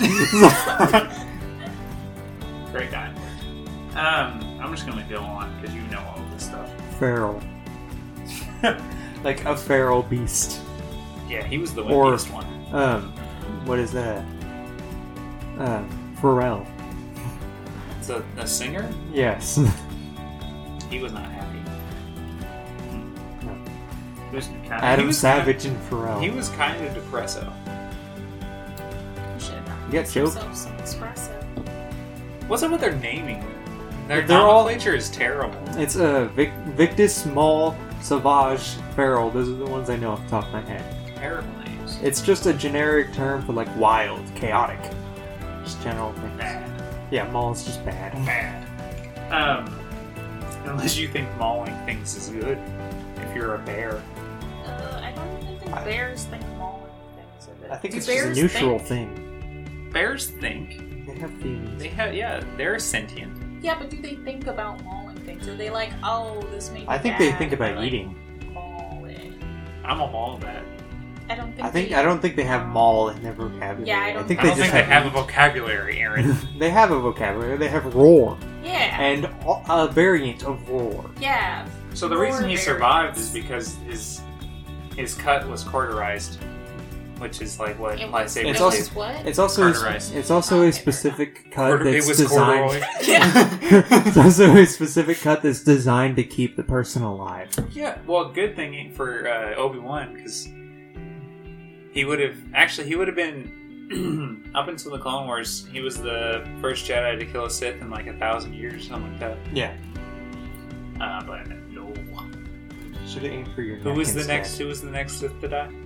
Great guy. Um, I'm just gonna go on because you know all this stuff. Feral, like a feral beast. Yeah, he was the Or- wimpiest one. Um, what is that? Uh, Pharrell. It's a, a singer. Yes. He was not happy. No. He was kinda, Adam he was Savage and Pharrell. Kinda, he was kind of depresso. You should have You got choked? yourself some espresso. What's up with their naming? Their They're all- nomenclature is terrible. It's uh, Vic- Victus, Maul, Savage, Feral. Those are the ones I know off the top of my head. Terrible names. It's just a generic term for like wild, chaotic. Just general things. Bad. Yeah, Maul is just bad. Bad. Um, unless you think mauling things is good. If you're a bear. Uh, I don't even think I- bears think mauling things are good. I think Do it's just a bears neutral think? thing. Bears think. They have feelings. They have, yeah, they're sentient. Yeah, but do they think about mauling things? Are they like, oh, this made me I think they bad, think and about like, eating. maul it? I'm a maul that. I don't think. I think they, I don't think they have Maul in their vocabulary. Yeah, I don't think I they don't just think they have a eat. vocabulary, Aaron. They have a vocabulary. They have roar Yeah. and a variant of roar. yeah. So the Roar reason he bears. survived is because his his cut was cauterized, which is like what It was, lightsabers It's it also- was what? It's also a, Carterized. it's also a specific cut Cordu- that's it was designed. corduroy. It's also a specific cut that's designed to keep the person alive. Yeah, well, good thing for uh, Obi-Wan, because he would have... Actually, he would have been... up until the Clone Wars, he was the first Jedi to kill a Sith in like a thousand years or something like that. Yeah. Uh, but no. Should have aimed for your Who neck was the instead. next? Who was the next Sith to die?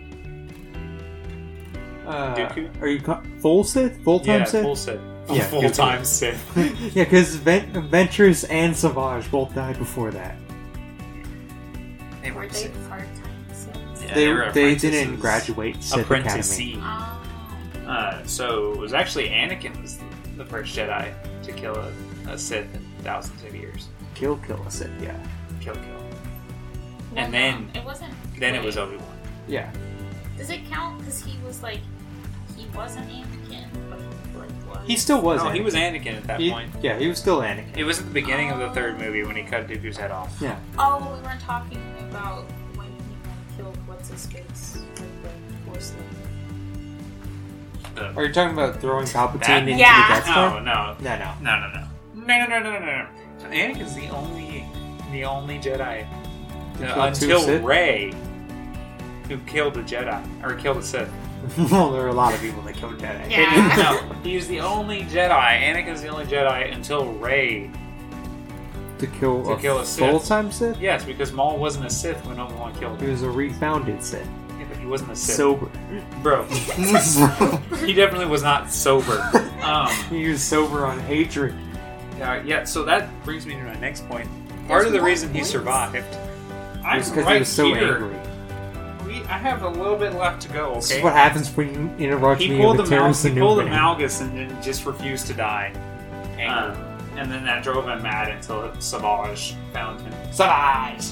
Uh, Dooku? Are you co- full Sith? Full time Yeah, Sith? full Sith. Yeah, full time Sith. Yeah, because Ven- Ventress and Savage both died before that. They Were were they Sith. part-time Siths? Yeah, they were they apprentices. didn't graduate Sith Apprentice. Academy. Oh. Uh, so it was actually Anakin was the first Jedi to kill a, a Sith in thousands of years. Kill, kill a Sith. Yeah. Kill, kill. Well, And no, then- it wasn't. Then it was wait, Obi Wan. Yeah. Does it count because he was like, he wasn't Anakin, but he like was. He still was. No, Anakin. he was Anakin at that He- point. Yeah, he was still Anakin. It was at the beginning of the third movie when he cut Dooku's head off. Yeah. Oh, we weren't talking about when he killed what's his face with the Force Link. The- Are you talking about throwing Palpatine That- into Yeah. the Death Star? no, no, No, no. no, no, no, no, no, no, no, no, no. So Anakin's the only, the only Jedi Who uh, killed two until Sith? Rey, who killed a Jedi or killed a Sith. Well, there are a lot of people that killed Jedi. Yeah. No, he's the only Jedi. Anakin's the only Jedi until Rey. To kill To a kill a Sith. full-time Sith? Yes, because Maul wasn't a Sith when Obi-Wan killed He him. was a refounded Sith. Yeah, but he wasn't a Sith. Sober. Bro, he definitely was not sober. Um, He was sober on hatred. uh, yeah, so that brings me to my next point. Part There's of the more reason he points. survived. It I'm was because right he was so here. angry. We, I have a little bit left to go. This Okay. is what happens when you interrupt He me pulled the with Mal- Terrence he and pulled the Newman. Malgus and then just refused to die. Um, and then that drove him mad until Savage found him. Savage!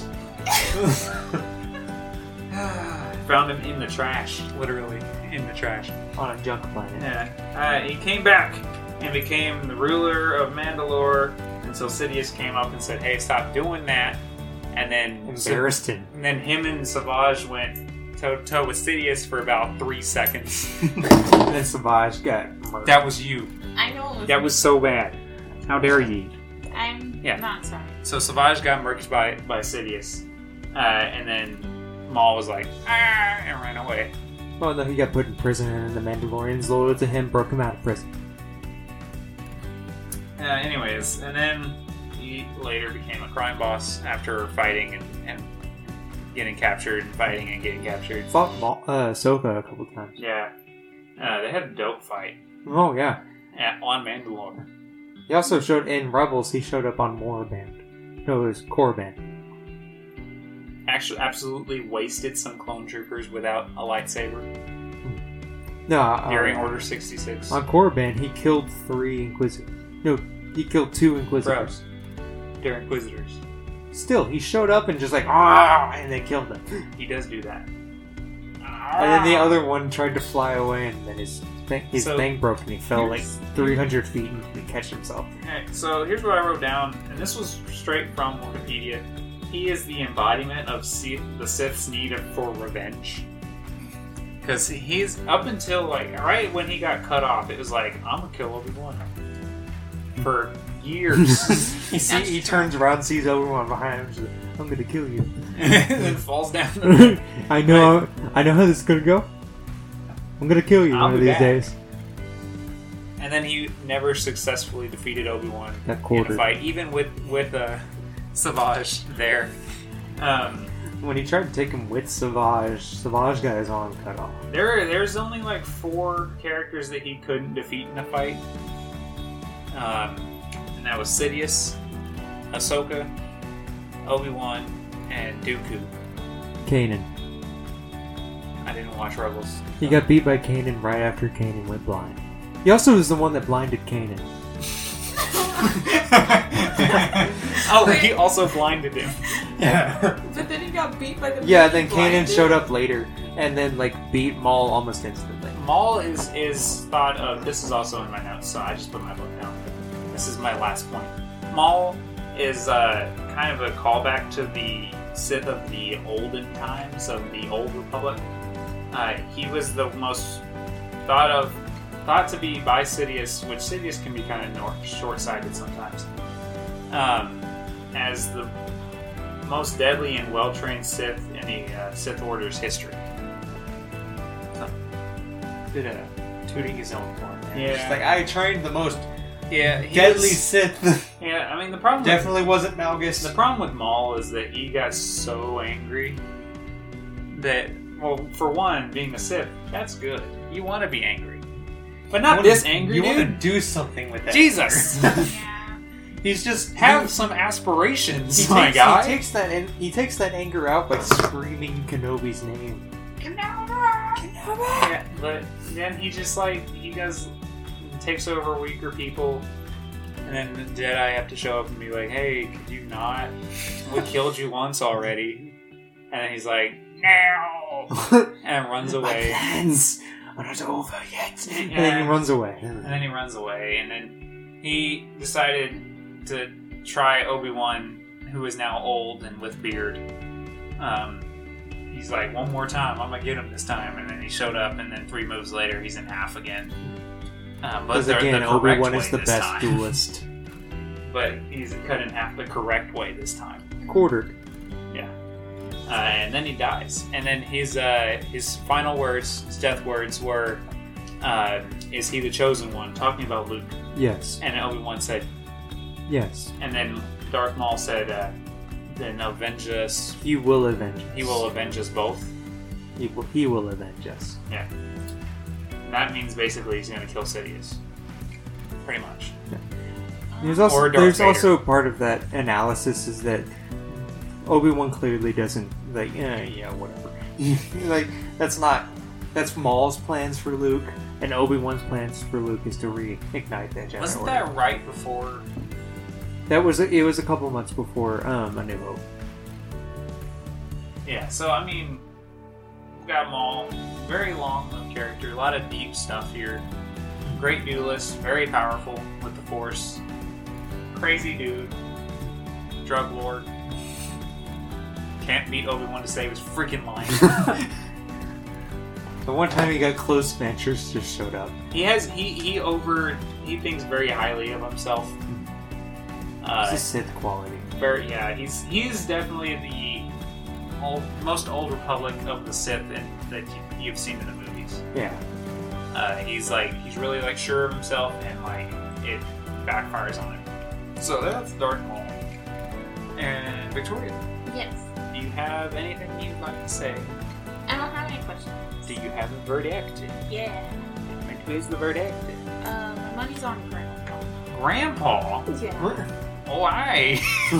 Found him in the trash, literally in the trash. On a junk planet. Yeah. Uh, he came back and became the ruler of Mandalore until Sidious came up and said, "Hey, stop doing that." And then Embarrassed him. and then him and Savage went toe to toe with Sidious for about three seconds. And then Savage got murdered. That was you. I know it was. That was so bad. How dare you? I'm Yeah. not sorry. So Savage got murked by by Sidious, uh, and then Maul was like, ah, and ran away. Oh no, he got put in prison, and the Mandalorians loyal to him broke him out of prison. Uh, anyways, and then he later became a crime boss after fighting and, and getting captured, and fighting and getting captured. Fought Ma- uh, Ahsoka a couple times. Yeah. Uh, they had a dope fight Oh yeah. at, on Mandalore. He also showed in Rebels. He showed up on Warband. No, it was Korriban. Actually, absolutely wasted some clone troopers without a lightsaber No, uh, during Order sixty-six. on Korriban he killed three Inquisitors. No, he killed two Inquisitors. They're Inquisitors. Still, he showed up and just like ah, and they killed them. He does do that. And then the other one tried to fly away, and then his thing, his So, thing broke, and he fell like here's- three hundred feet and he catch himself. Okay, so here's what I wrote down, and this was straight from Wikipedia. He is the embodiment of Sith, the Sith's need for revenge. Because he's, up until, like, right when he got cut off, it was like, I'm gonna kill Obi-Wan. For years. he see, he turns around, sees Obi-Wan behind him, and says, I'm gonna kill you. and then falls down the I know, I know how this is gonna go. I'm gonna kill you I'll one of be these back. days. And then he never successfully defeated Obi-Wan That in a quarter. fight, even with, with uh, Savage there. Um, When he tried to take him with Savage, Savage got his arm cut off. there, there's only like four characters that he couldn't defeat in a fight. Um, and that was Sidious, Ahsoka, Obi-Wan, and Dooku. Kanan. I didn't watch Rebels. He got beat by Kanan right after Kanan went blind. He also was the one that blinded Kanan. Oh, he also blinded him. Yeah. But then he got beat by the Yeah, man then who Kanan blinded. showed up later and then like beat Maul almost instantly. Maul is is thought of. This is also in my notes, so I just put my book down. This is my last point. Maul is uh, kind of a callback to the Sith of the olden times of the Old Republic. Uh, he was the most thought of, thought to be by Sidious, which Sidious can be kind of nor- short-sighted sometimes, um, as the most deadly and well-trained Sith in the uh, Sith Order's history. Did a tooting his own horn there. Yeah. Just like, I trained the most Yeah, he deadly was- Sith. Yeah, I mean the problem. Definitely wasn't With, Malgus. the problem with Maul is that he got so angry that, well, for one, being a Sith, that's good. You want to be angry, but not wanna- this angry, You dude. want to do something with that. Jesus, Yeah. He's just have some aspirations, He my takes, guy. he takes that and he takes that anger out by screaming Kenobi's name. Yeah, but then he just like he does takes over weaker people, and then the Jedi have to show up and be like, "Hey, could you not? We killed you once already." And then he's like, "No," and runs away. My plans are not over yet. And Yeah. then he runs away. And then he runs away, and then he decided to try Obi-Wan, who is now old and with beard. Um, he's like, one more time, I'm gonna get him this time. And then he showed up, and then three moves later, he's in half again. Um, but Because the, again, the correct Obi-Wan way is the this best time. duelist. But he's cut in half the correct way this time. Quartered. Yeah. Uh, and then he dies. And then his uh, his final words, his death words were, uh, "Is he the chosen one?" Talking about Luke. Yes. And Obi-Wan said, Yes. and then Darth Maul said, uh, "Then avenge us. He will avenge us. He will avenge us both." He will, he will avenge us. Yeah. And that means basically he's going to kill Sidious. Pretty much. There's also Or Darth there's Vader. also part of that analysis is that Obi-Wan clearly doesn't like yeah yeah whatever like that's not that's Maul's plans for Luke, and Obi-Wan's plans for Luke is to reignite that Jedi Wasn't Order. that right before? That was it was a couple months before um, A New Hope. Yeah. So I mean, we've got Maul, very long-lived character, a lot of deep stuff here. Great duelist, very powerful with the Force. Crazy dude, drug lord. Can't beat Obi-Wan to save his freaking life. The one time he got close, Ventress just showed up. He has he he over he thinks very highly of himself. It's Uh, a Sith quality. very yeah, he's he's definitely the old, most old Republic of the Sith in, that you, you've seen in the movies. Yeah. Uh, he's like he's really like sure of himself, and like it backfires on him. So that's Darth Maul. And Victoria, Yes. do you have anything you'd like to say? I don't have any questions. Do you have a verdict? Yeah. And who is the verdict? Uh, my money's on Grandpa. Grandpa? Yeah. Why?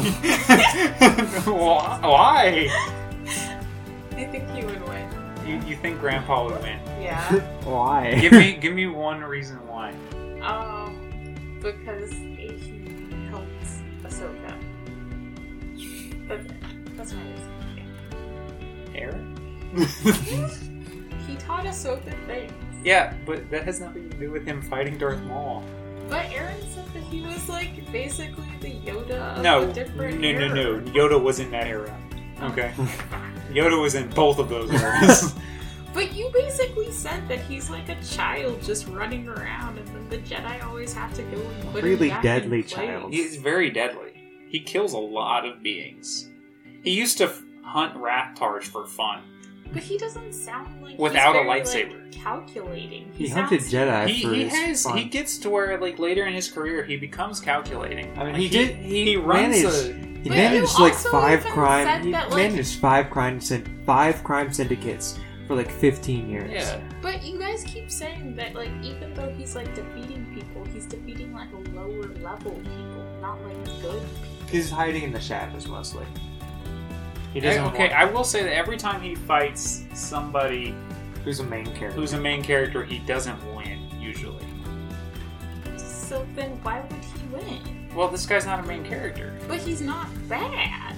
Why? I think he would win. You, you think Grandpa would win? Yeah. Why? Give me give me one reason why. Um, because he helps Ahsoka. That's it. That's my reason. Aaron? He taught Ahsoka things. Yeah, but that has nothing to do with him fighting Darth Maul. But Aaron said that he was like basically the Yoda of No, a different no, no, era. no. Yoda was in that era. Okay. Yoda was in both of those eras. But you basically said that he's like a child just running around, and then the Jedi always have to go and put Really him back deadly in place. child. He's very deadly. He kills a lot of beings. He used to f- hunt Rathtarge for fun. But he doesn't sound like Without a he's very, lightsaber. Like, calculating. He hunted sounds- Jedi He, for he his has fun. he gets to where like later in his career he becomes calculating. I mean, Like, he did- he he runs managed- a He But managed you like also five even crime. said He that, like- managed five crime syn- five crime syndicates for like fifteen years. yeah. But you guys keep saying that, like, even though he's like defeating people, he's defeating like lower level people, not like good people. He's hiding in the shadows mostly. He doesn't. Okay, want- I will say that every time he fights somebody who's a main character? who's a main character, he doesn't win usually. So then, why would he win? Well, this guy's not a main character. But he's not bad.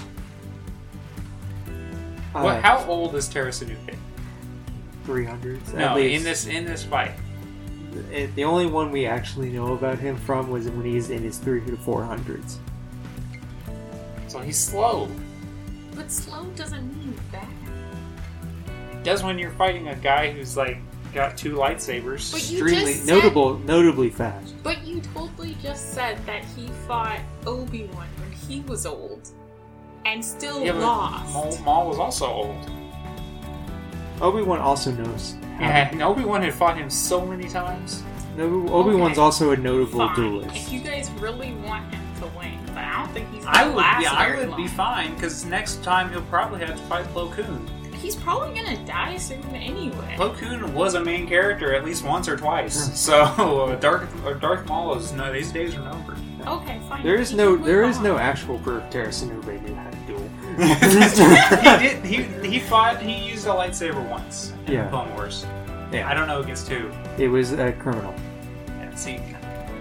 Uh, What? How old is Tara Sanuke? three hundreds? No, at least. in this in this fight. It- the only one we actually know about him from was when he's in his three to four hundreds. So he's slow. But slow doesn't mean bad. It does when you're fighting a guy who's like got two lightsabers. But you Extremely just said- notable, notably fast. But you totally just said that he fought Obi-Wan when he was old. And still yeah, but lost. Maul, Maul was also old. Obi-Wan also knows. how Yeah, and Obi-Wan had fought him so many times. to- No, Obi-Wan's Okay. also a notable Fine. duelist. If you guys really want him to win, but I don't think he's I gonna would, last yeah, I very would long. be fine because next time he'll probably have to fight Plo Koon. He's probably gonna die soon anyway. Plo Koon was a main character at least once or twice, so uh, Darth uh, Darth Maul is no, these days are numbered. Okay, fine. There is He no, can there move is no on. actual proof Tara Sinube knew how to duel. he did. He he fought. He used a lightsaber once in Yeah. the Clone Wars. Yeah. I don't know against who. It was a criminal. Yeah, see, Okay,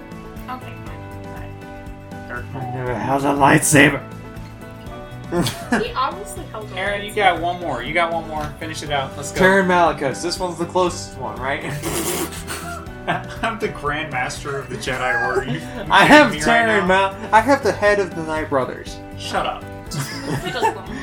fine. Darth I Maul. never held a lightsaber. He obviously held on. Aaron, you got one more. You got one more. Finish it out. Let's go. Terran Malicus. This one's the closest one, right? I'm the Grand Master of the Jedi Order. You, you I have kidding me Terran right Mal. I have the head of the Night Brothers. now? Shut up. He does long.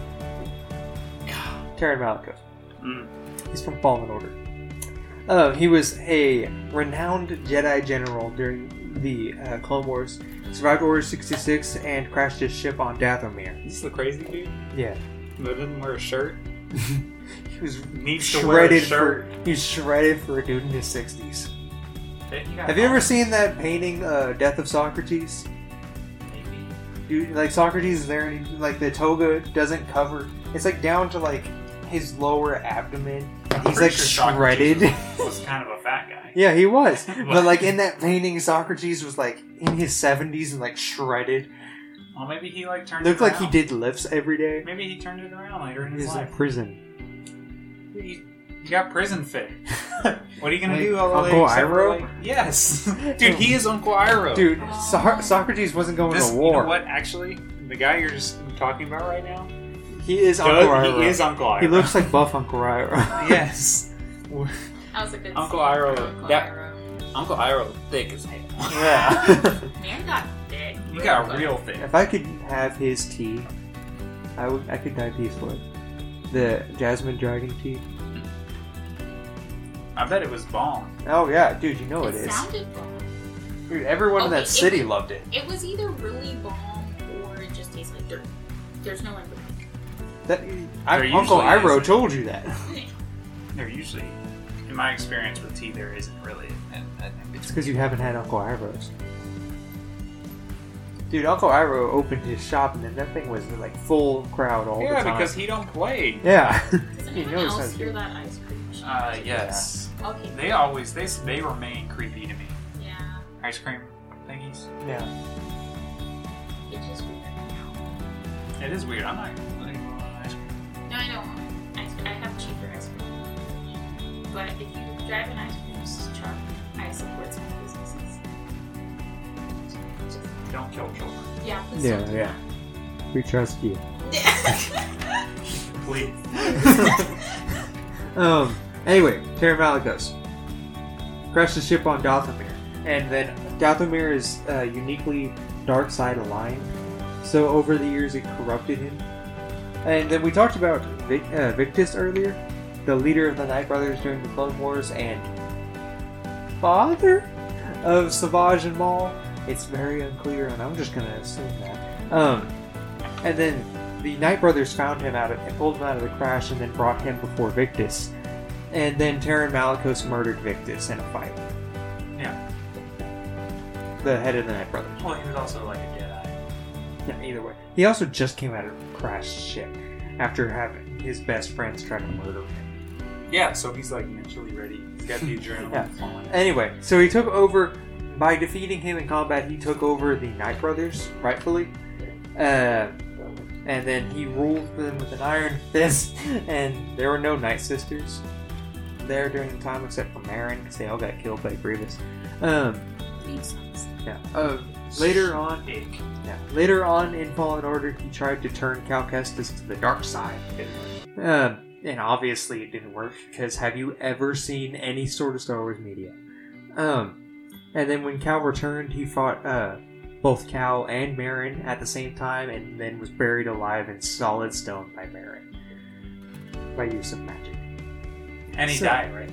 Terran Malicus. Mm. He's from Fallen Order. Uh, he was a renowned Jedi general during the uh, Clone Wars. Survived Order sixty-six and crashed his ship on Dathomir. This is the crazy dude Yeah. that didn't wear a shirt. He was Needs to wear a shredded shirt. for he's shredded for a dude in his sixties. Then you got Have you ever Maul. seen that painting, uh, Death of Socrates? Maybe. Dude, like Socrates is there, and he, like the toga doesn't cover. It's like down to like his lower abdomen, and he's Pretty like sure Socrates shredded. Was, was kind of a fat guy. Yeah, he was. But like in that painting, Socrates was like in his seventies and like shredded. Well, maybe he like turned. Looked it like he around. did lifts every day. Maybe he turned it around later in He his was in life. prison. He, he got prison fit. What are you gonna Like do? All the Uncle way except for, Iroh? like- yes, dude, he is Uncle Iroh. Dude, so- Socrates wasn't going this, to you war. know what? Actually, the guy you're just talking about right now, He is Doug, Uncle Iroh. he is Uncle Iroh. He looks like buff Uncle Iroh. yes, That was a good Uncle scene. Iroh, Uncle that- Iroh. Uncle Iroh, thick as hell. Yeah. Man got thick. You got real thick. If I could have his tea, I would. I could die peacefully. The Jasmine Dragon tea. I bet it was bomb. Oh yeah, dude, you know it, It is. sounded bomb. Dude, everyone in Okay, that it city was- loved it. It was either really bomb or it just tastes like dirt. There's no in between. That I, There Uncle usually Iroh isn't. told you that. There usually, in my experience with tea, there isn't really. And I think It's it's because you haven't had Uncle Iroh's. Dude, Uncle Iroh opened his shop and then that thing was like full crowd all yeah, the time. because he don't play. Yeah. Does He anyone knows how else to hear do it. that ice cream machine? Uh, yes. Okay. They always they they remain creepy to me. Yeah. Ice cream thingies. Yeah. It's just weird. It is weird. I'm not really on ice cream. No, I know. Ice, I have cheaper ice cream. But if you drive an ice cream truck, I support small businesses. Just, Don't kill children, yeah, please Yeah, don't do yeah. We trust you. that. please. Um. Anyway, Terra Malicos crashed the ship on Dathomir, and then Dathomir is uh, uniquely dark side aligned. So over the years, it corrupted him. And then we talked about Vic- uh, Victus earlier, the leader of the Night Brothers during the Clone Wars, and father of Savage and Maul. It's very unclear, and I'm just gonna assume that. Um, and then the Night Brothers found him out of, and pulled him out of the crash, and then brought him before Victus. And then Terran Malicos murdered Victus in a fight. Yeah. The head of the Night Brothers. Well, he was also like a Jedi. Yeah, either way. He also just came out of a crashed ship after having his best friends try to murder him. Yeah, so he's like mentally ready. He's got the adrenaline Yeah. flowing. Anyway, so he took over, by defeating him in combat, he took over the Night Brothers, rightfully. Uh, and then he ruled them with an iron fist, and there were no Night Sisters there during the time except for Marin, because they all got killed by Grievous. Um, Makes sense. yeah. Uh, later on, Big. yeah, later on in Fallen Order, he tried to turn Cal Kestis to the dark side. Um, and obviously it didn't work, because have you ever seen any sort of Star Wars media? Um, and then when Cal returned, he fought uh, both Cal and Marin at the same time, and then was buried alive in solid stone by Marin by use of magic. And he So- died, right?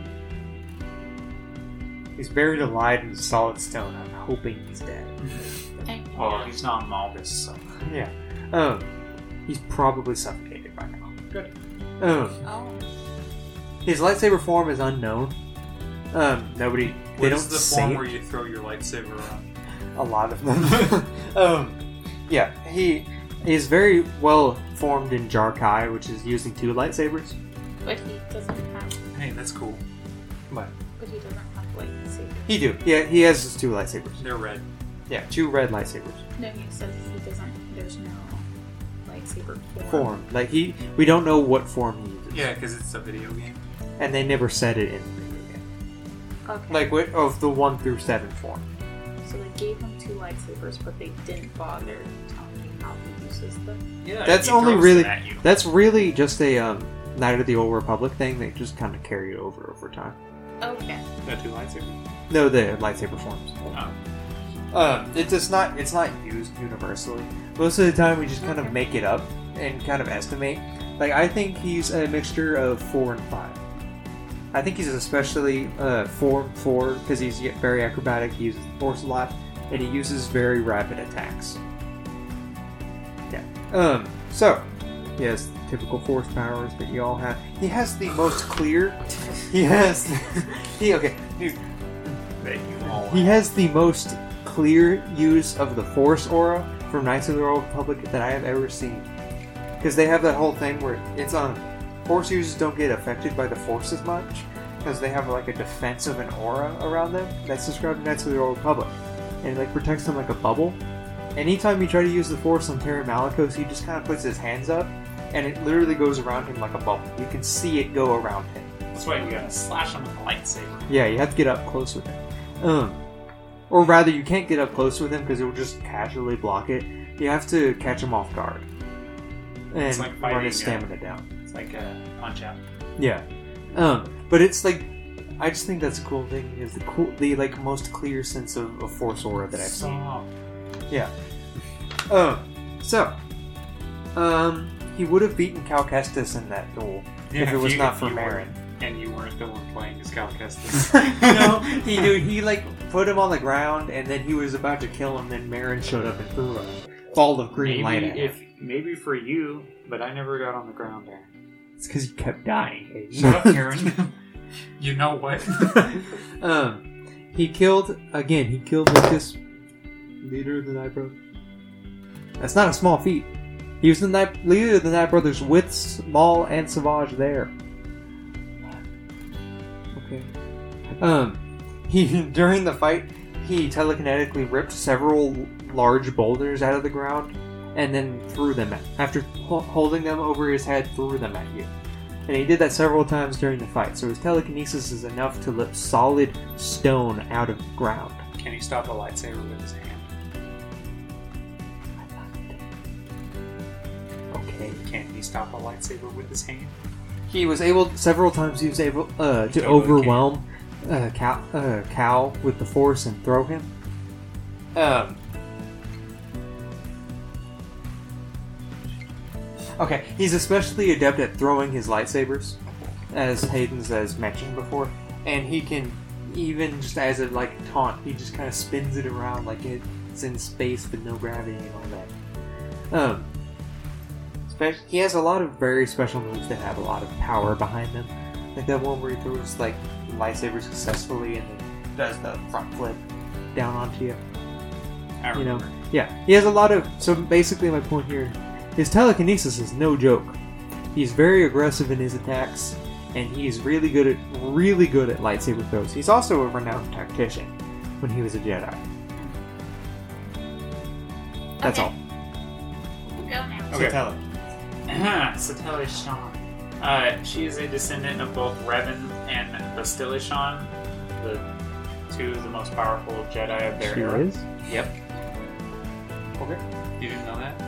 He's buried alive in solid stone. I'm hoping he's dead. Okay. Well, he's not Malgus, so. Yeah. Um, he's probably suffocated by now. Good. Um, Oh. his lightsaber form is unknown. Um, nobody. They What don't is the say form where you throw your lightsaber around? a lot of them. um, yeah, he is very well formed in Jarkai, which is using two lightsabers. But he doesn't have. Hey, that's cool. But But he doesn't have lightsabers. he do. Yeah, he has his two lightsabers. They're red. Yeah, two red lightsabers. No, he says he doesn't. There's no lightsaber form. Form. Like he, we don't know what form he uses. Yeah, because it's a video game. And they never said it in the video game. Okay. Like what of the one through seven form. So they gave him two lightsabers, but they didn't bother telling you how he uses them. Yeah, That's he only throws really. them at you. That's really just a um, Knight of the Old Republic thing. They just kind of carried over over time. Okay. The two lightsabers. No, the lightsaber forms. Oh. Um, it's just not. It's not used universally. Most of the time, we just kind of make it up and kind of estimate. Like I think he's a mixture of four and five. I think he's especially uh, four four because he's very acrobatic. He uses the force a lot, and he uses very rapid attacks. Yeah. Um. So he has typical force powers that you all have. He has the most clear. He has. he okay. Dude, That you all he has the most clear use of the Force aura from Knights of the Old Republic that I have ever seen. Because they have that whole thing where it's on. Force users don't get affected by the Force as much because they have like a defense of an aura around them that's described in Knights of the Old Republic, and it like protects them like a bubble. Anytime you try to use the Force on Terra Malicos, he just kind of puts his hands up, and it literally goes around him like a bubble. You can see it go around him. That's why you gotta slash him with a lightsaber. Yeah, you have to get up close with him. Um, or rather, you can't get up close with him because it will just casually block it. You have to catch him off guard and It's like run fighting, his uh, stamina down. It's like a punch out. Yeah, um, but it's like I just think that's a cool thing. Is the cool, the like most clear sense of, of Force aura that I've seen. Stop. Yeah. Um. So, um, he would have beaten Cal Kestis in that duel Yeah, if it was you- not if for you Marin. weren't- And you weren't the one playing as Cal Kestis. no, he dude, he like put him on the ground, and then he was about to kill him. Then Marin showed up and threw a ball of green light Maybe at him. if Maybe for you, but I never got on the ground there. It's because you kept dying. Shut up, Karen. You know what? um, he killed again. He killed Lucas, leader of the Night Brothers. That's not a small feat. He was the Night, leader of the Night Brothers with Maul and Savage there. Okay. Um, he during the fight, he telekinetically ripped several large boulders out of the ground and then threw them at. After ho- holding them over his head, threw them at you. And he did that several times during the fight. So his telekinesis is enough to lift solid stone out of the ground. Can he stop a lightsaber with his hand? Okay. Can he stop a lightsaber with his hand? He was able several times. He was able uh, to Totally overwhelm uh, Cal, uh, Cal with the Force and throw him. Um. Okay, he's especially adept at throwing his lightsabers, as Hayden's has mentioned before, and he can even just as a like taunt, he just kind of spins it around like it's in space with no gravity and all that. Um. He has a lot of very special moves that have a lot of power behind them. Like that one where he throws like lightsaber successfully and then does the front flip down onto you. I You know, remember. yeah. He has a lot of. So basically, my point here, his telekinesis is no joke. He's very aggressive in his attacks, and he's really good at really good at lightsaber throws. He's also a renowned tactician when he was a Jedi. That's Okay. all. Go now. Okay. So tell him. Satele Shan. Uh, she is a descendant of both Revan and Bastila Shan, the two of the most powerful Jedi of their She era. is? Yep. Okay. You didn't know that?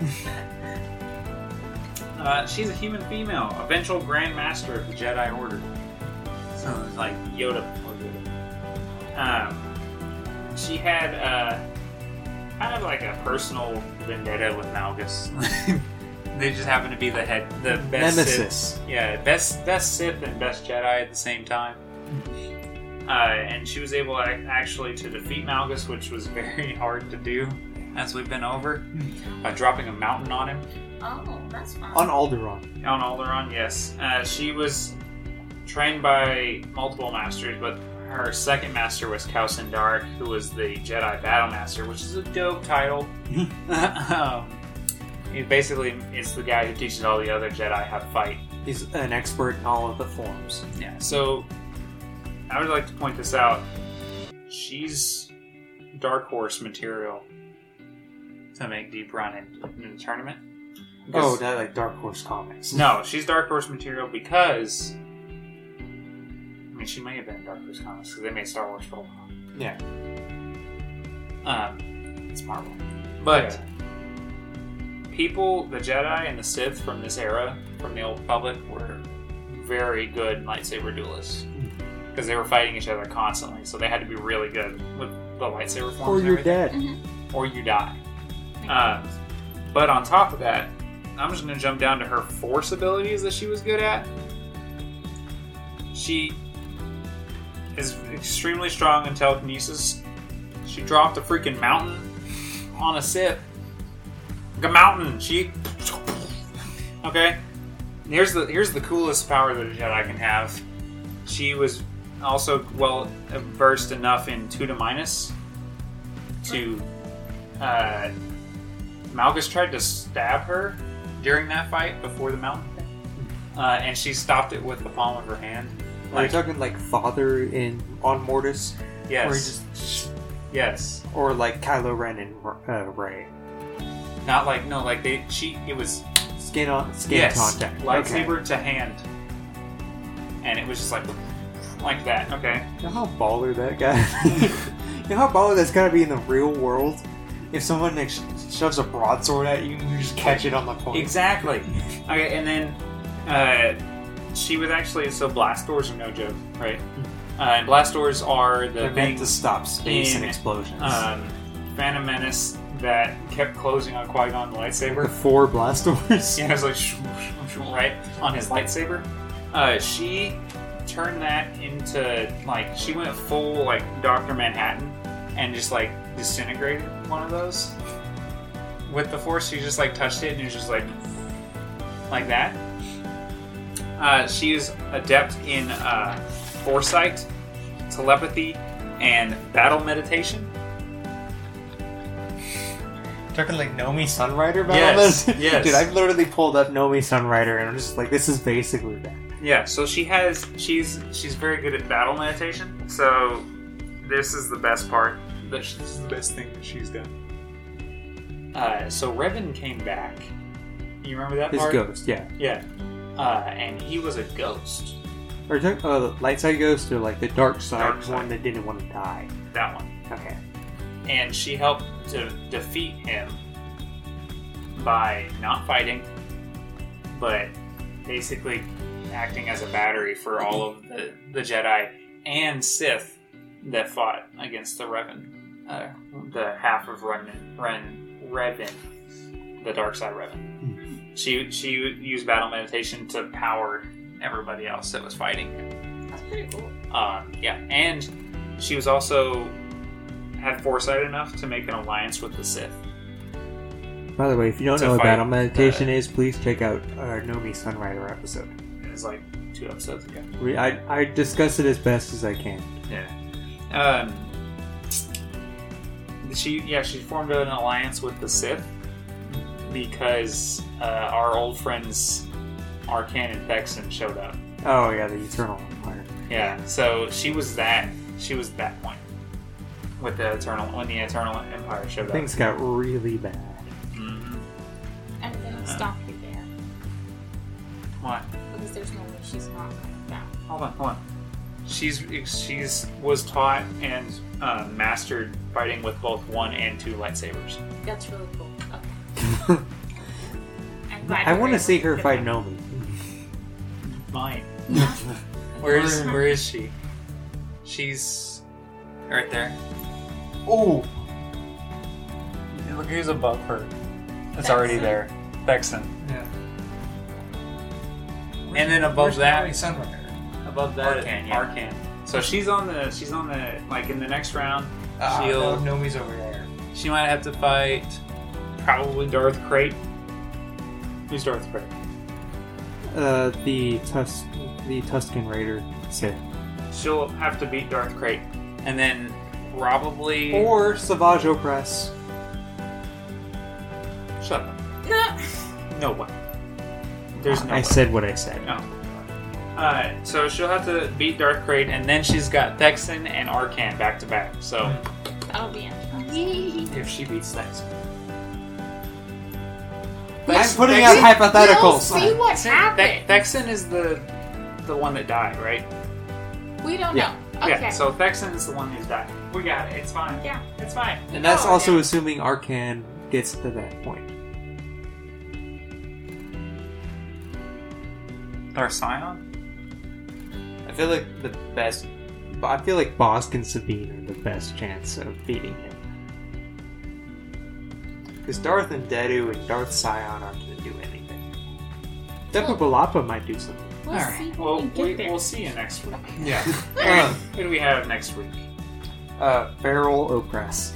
Uh-huh. Uh, she's a human female, eventual Grand Master of the Jedi Order. So it's like Yoda or Yoda. Um, she had uh, kind of like a personal vendetta with Malgus. They just happen to be the head, the best Nemesis. Sith. Yeah, best best Sith and best Jedi at the same time. Uh, and she was able ac- actually to defeat Malgus, which was very hard to do, as we've been over, by dropping a mountain on him. Oh, that's fun. On Alderaan. On Alderaan, yes. Uh, she was trained by multiple masters, but her second master was Khal Sindarik, who was the Jedi Battle Master, which is a dope title. um, he basically is the guy who teaches all the other Jedi how to fight. He's an expert in all of the forms. Yeah, so I would like to point this out. She's Dark Horse material to make Deep Run in, in the tournament. Oh, Because- that like Dark Horse comics. No, she's Dark Horse material because... I mean, she may have been in Dark Horse comics because they made Star Wars for a while. Yeah. Um, it's Marvel. But people, the Jedi and the Sith from this era, from the Old Republic, were very good lightsaber duelists. Because they were fighting each other constantly, so they had to be really good with the lightsaber forms Or and you're everything. dead. Or you die. Um, but on top of that, I'm just going to jump down to her force abilities that she was good at. She is extremely strong in telekinesis. She dropped a freaking mountain on a Sith. Like a mountain. She... Okay? Here's the here's the coolest power that a Jedi can have. She was also well versed enough in two to minus to... Uh, Malgus tried to stab her during that fight before the mountain thing. Uh, and she stopped it with the palm of her hand. Are you talking like Father in on Mortis? Yes. Or just, Yes. or like Kylo Ren and uh, Rey? Not like no, like they she it was Skin on skin yes, contact. lightsaber Okay. to hand. And it was just like like that. Okay. You know how baller that guy? You know how baller that's gotta be in the real world? If someone like, sh- shoves a broadsword at you, you just catch it on the point. Exactly. Okay, and then uh, she was actually so blast doors are no joke, right? Uh, and blast doors are the They're meant to things stop space and in, explosions. um, Phantom Menace that kept closing on Qui-Gon the the lightsaber. four blast doors. Yeah, it was like shoo, shoo, shoo, right on his lightsaber. Uh, she turned that into like she went full like Doctor Manhattan and just like disintegrated one of those. with the Force, she just like touched it and it was just like like that. Uh, she is adept in uh, foresight, telepathy, and battle meditation. Talking like Nomi Sunrider battle Yes, mode? yes. Dude, I've literally pulled up Nomi Sunrider and I'm just like, this is basically that. Yeah, so she has she's she's very good at battle meditation. So this is the best part. This is the best thing that she's done. Uh, so Revan came back. You remember that His part? ghost, yeah. Yeah. Uh, and he was a ghost. Or uh, the light side ghost or like the dark side, Dark side. one that didn't want to die. That one. Okay. And she helped to defeat him by not fighting, but basically acting as a battery for all of the, the Jedi and Sith that fought against the Revan, uh, the half of Revan, Ren, Revan, the dark side Revan. She she used battle meditation to power everybody else that was fighting. That's pretty cool. Um, yeah, and she was also had foresight enough to make an alliance with the Sith. By the way, if you don't To know what fight battle meditation the- is, please check out our Nomi Sunrider episode. It was like two episodes ago. We, I, I discuss it as best as I can. Yeah. Um. She yeah she formed an alliance with the Sith because uh, our old friends Arcan and Thexan showed up. Oh yeah, the Eternal Empire. Yeah. So she was that she was that point with the Eternal when the Eternal Empire showed up. Things got really bad. Mhm. I'm gonna stop you there Why? because there's no way she's not coming back. Hold on, hold on. She's she's was taught and uh, mastered fighting with both one and two lightsabers. That's really cool. Okay. I'm glad I you want were to see able her get fight that. Nomi. Mine. Where is where is she? She's right there. Oh, Look who's above her. It's Thexan. already there. Thexan. yeah. And then above that, Sunrider. above that, Arcan, yeah. Arcan. So she's on the she's on the like in the next round. Ah, she'll no, Nomi's over there. she might have to fight probably Darth Krayt. Who's Darth Krayt? Uh, the Tus, the Tusken Raider Sith. She'll have to beat Darth Krayt, and then probably Or Savage Opress. shut up. No. No way. There's no. I way. said what I said. No. Uh, so she'll have to beat Darth Krayt, and then she's got Thexan and Arcan back to back. So That'll be interesting. if she beats Thexan, I'm putting out We'll hypotheticals. see what Thexan, happens. Thexan is the the one that died, right? We don't Yeah. know. Okay. Yeah. So Thexan is the one who's died. We got it. It's fine. Yeah. It's fine. And that's Oh, also yeah. assuming Arcan gets to that point. Darth Sion. I feel like the best. I feel like Bosk and Sabine are the best chance of beating him. Because Darth and Dedu and Darth Sion aren't going to do anything. Depu Balapa might do something. We'll All see right. when Well, we get we, there. we'll see you next week. Yeah. Um, who do we have next week? uh, Feral Opress.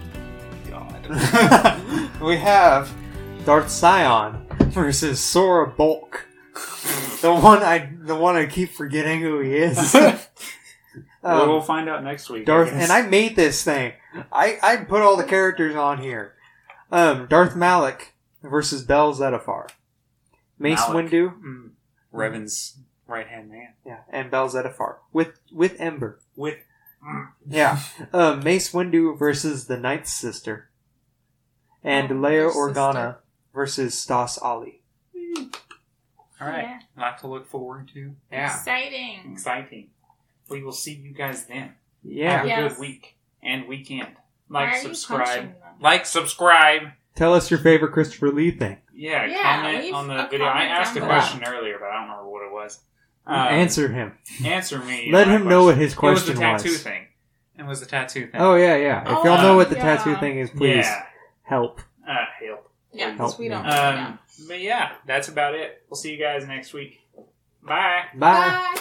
God. We have Darth Sion versus Sora Bulk. The one I, the one I keep forgetting who he is. Well, we'll um, find out next week. Darth, I guess. and I made this thing. I, I put all the characters on here. Um, Darth Malik versus Bel Zettifar. Mace Malik. Windu, Mm, Revan's right hand man. yeah, and Bel Zettifar with with Ember. With Yeah, um, Mace Windu versus the Ninth Sister, and Oh, Leia her Organa sister. versus Stas Ali. all right, Yeah. a lot to look forward to. Exciting. Exciting. We will see you guys then. Yeah. Have a Yes. good week and weekend. Why Like, are you subscribe. punching them? Like, subscribe. Tell us your favorite Christopher Lee thing. Yeah, Yeah, comment leave on the a video. I comment asked a down below. question earlier, but I don't remember what it was. Um, Answer him. Answer me. Let my him know what his It was question the tattoo was. thing. It was the tattoo thing. Oh yeah, yeah. If Oh, y'all know what the yeah. tattoo thing is, please yeah. help. Uh, help. Yeah, Help because we me. don't really know. Um, but yeah, that's about it. We'll see you guys next week. Bye. Bye. Bye.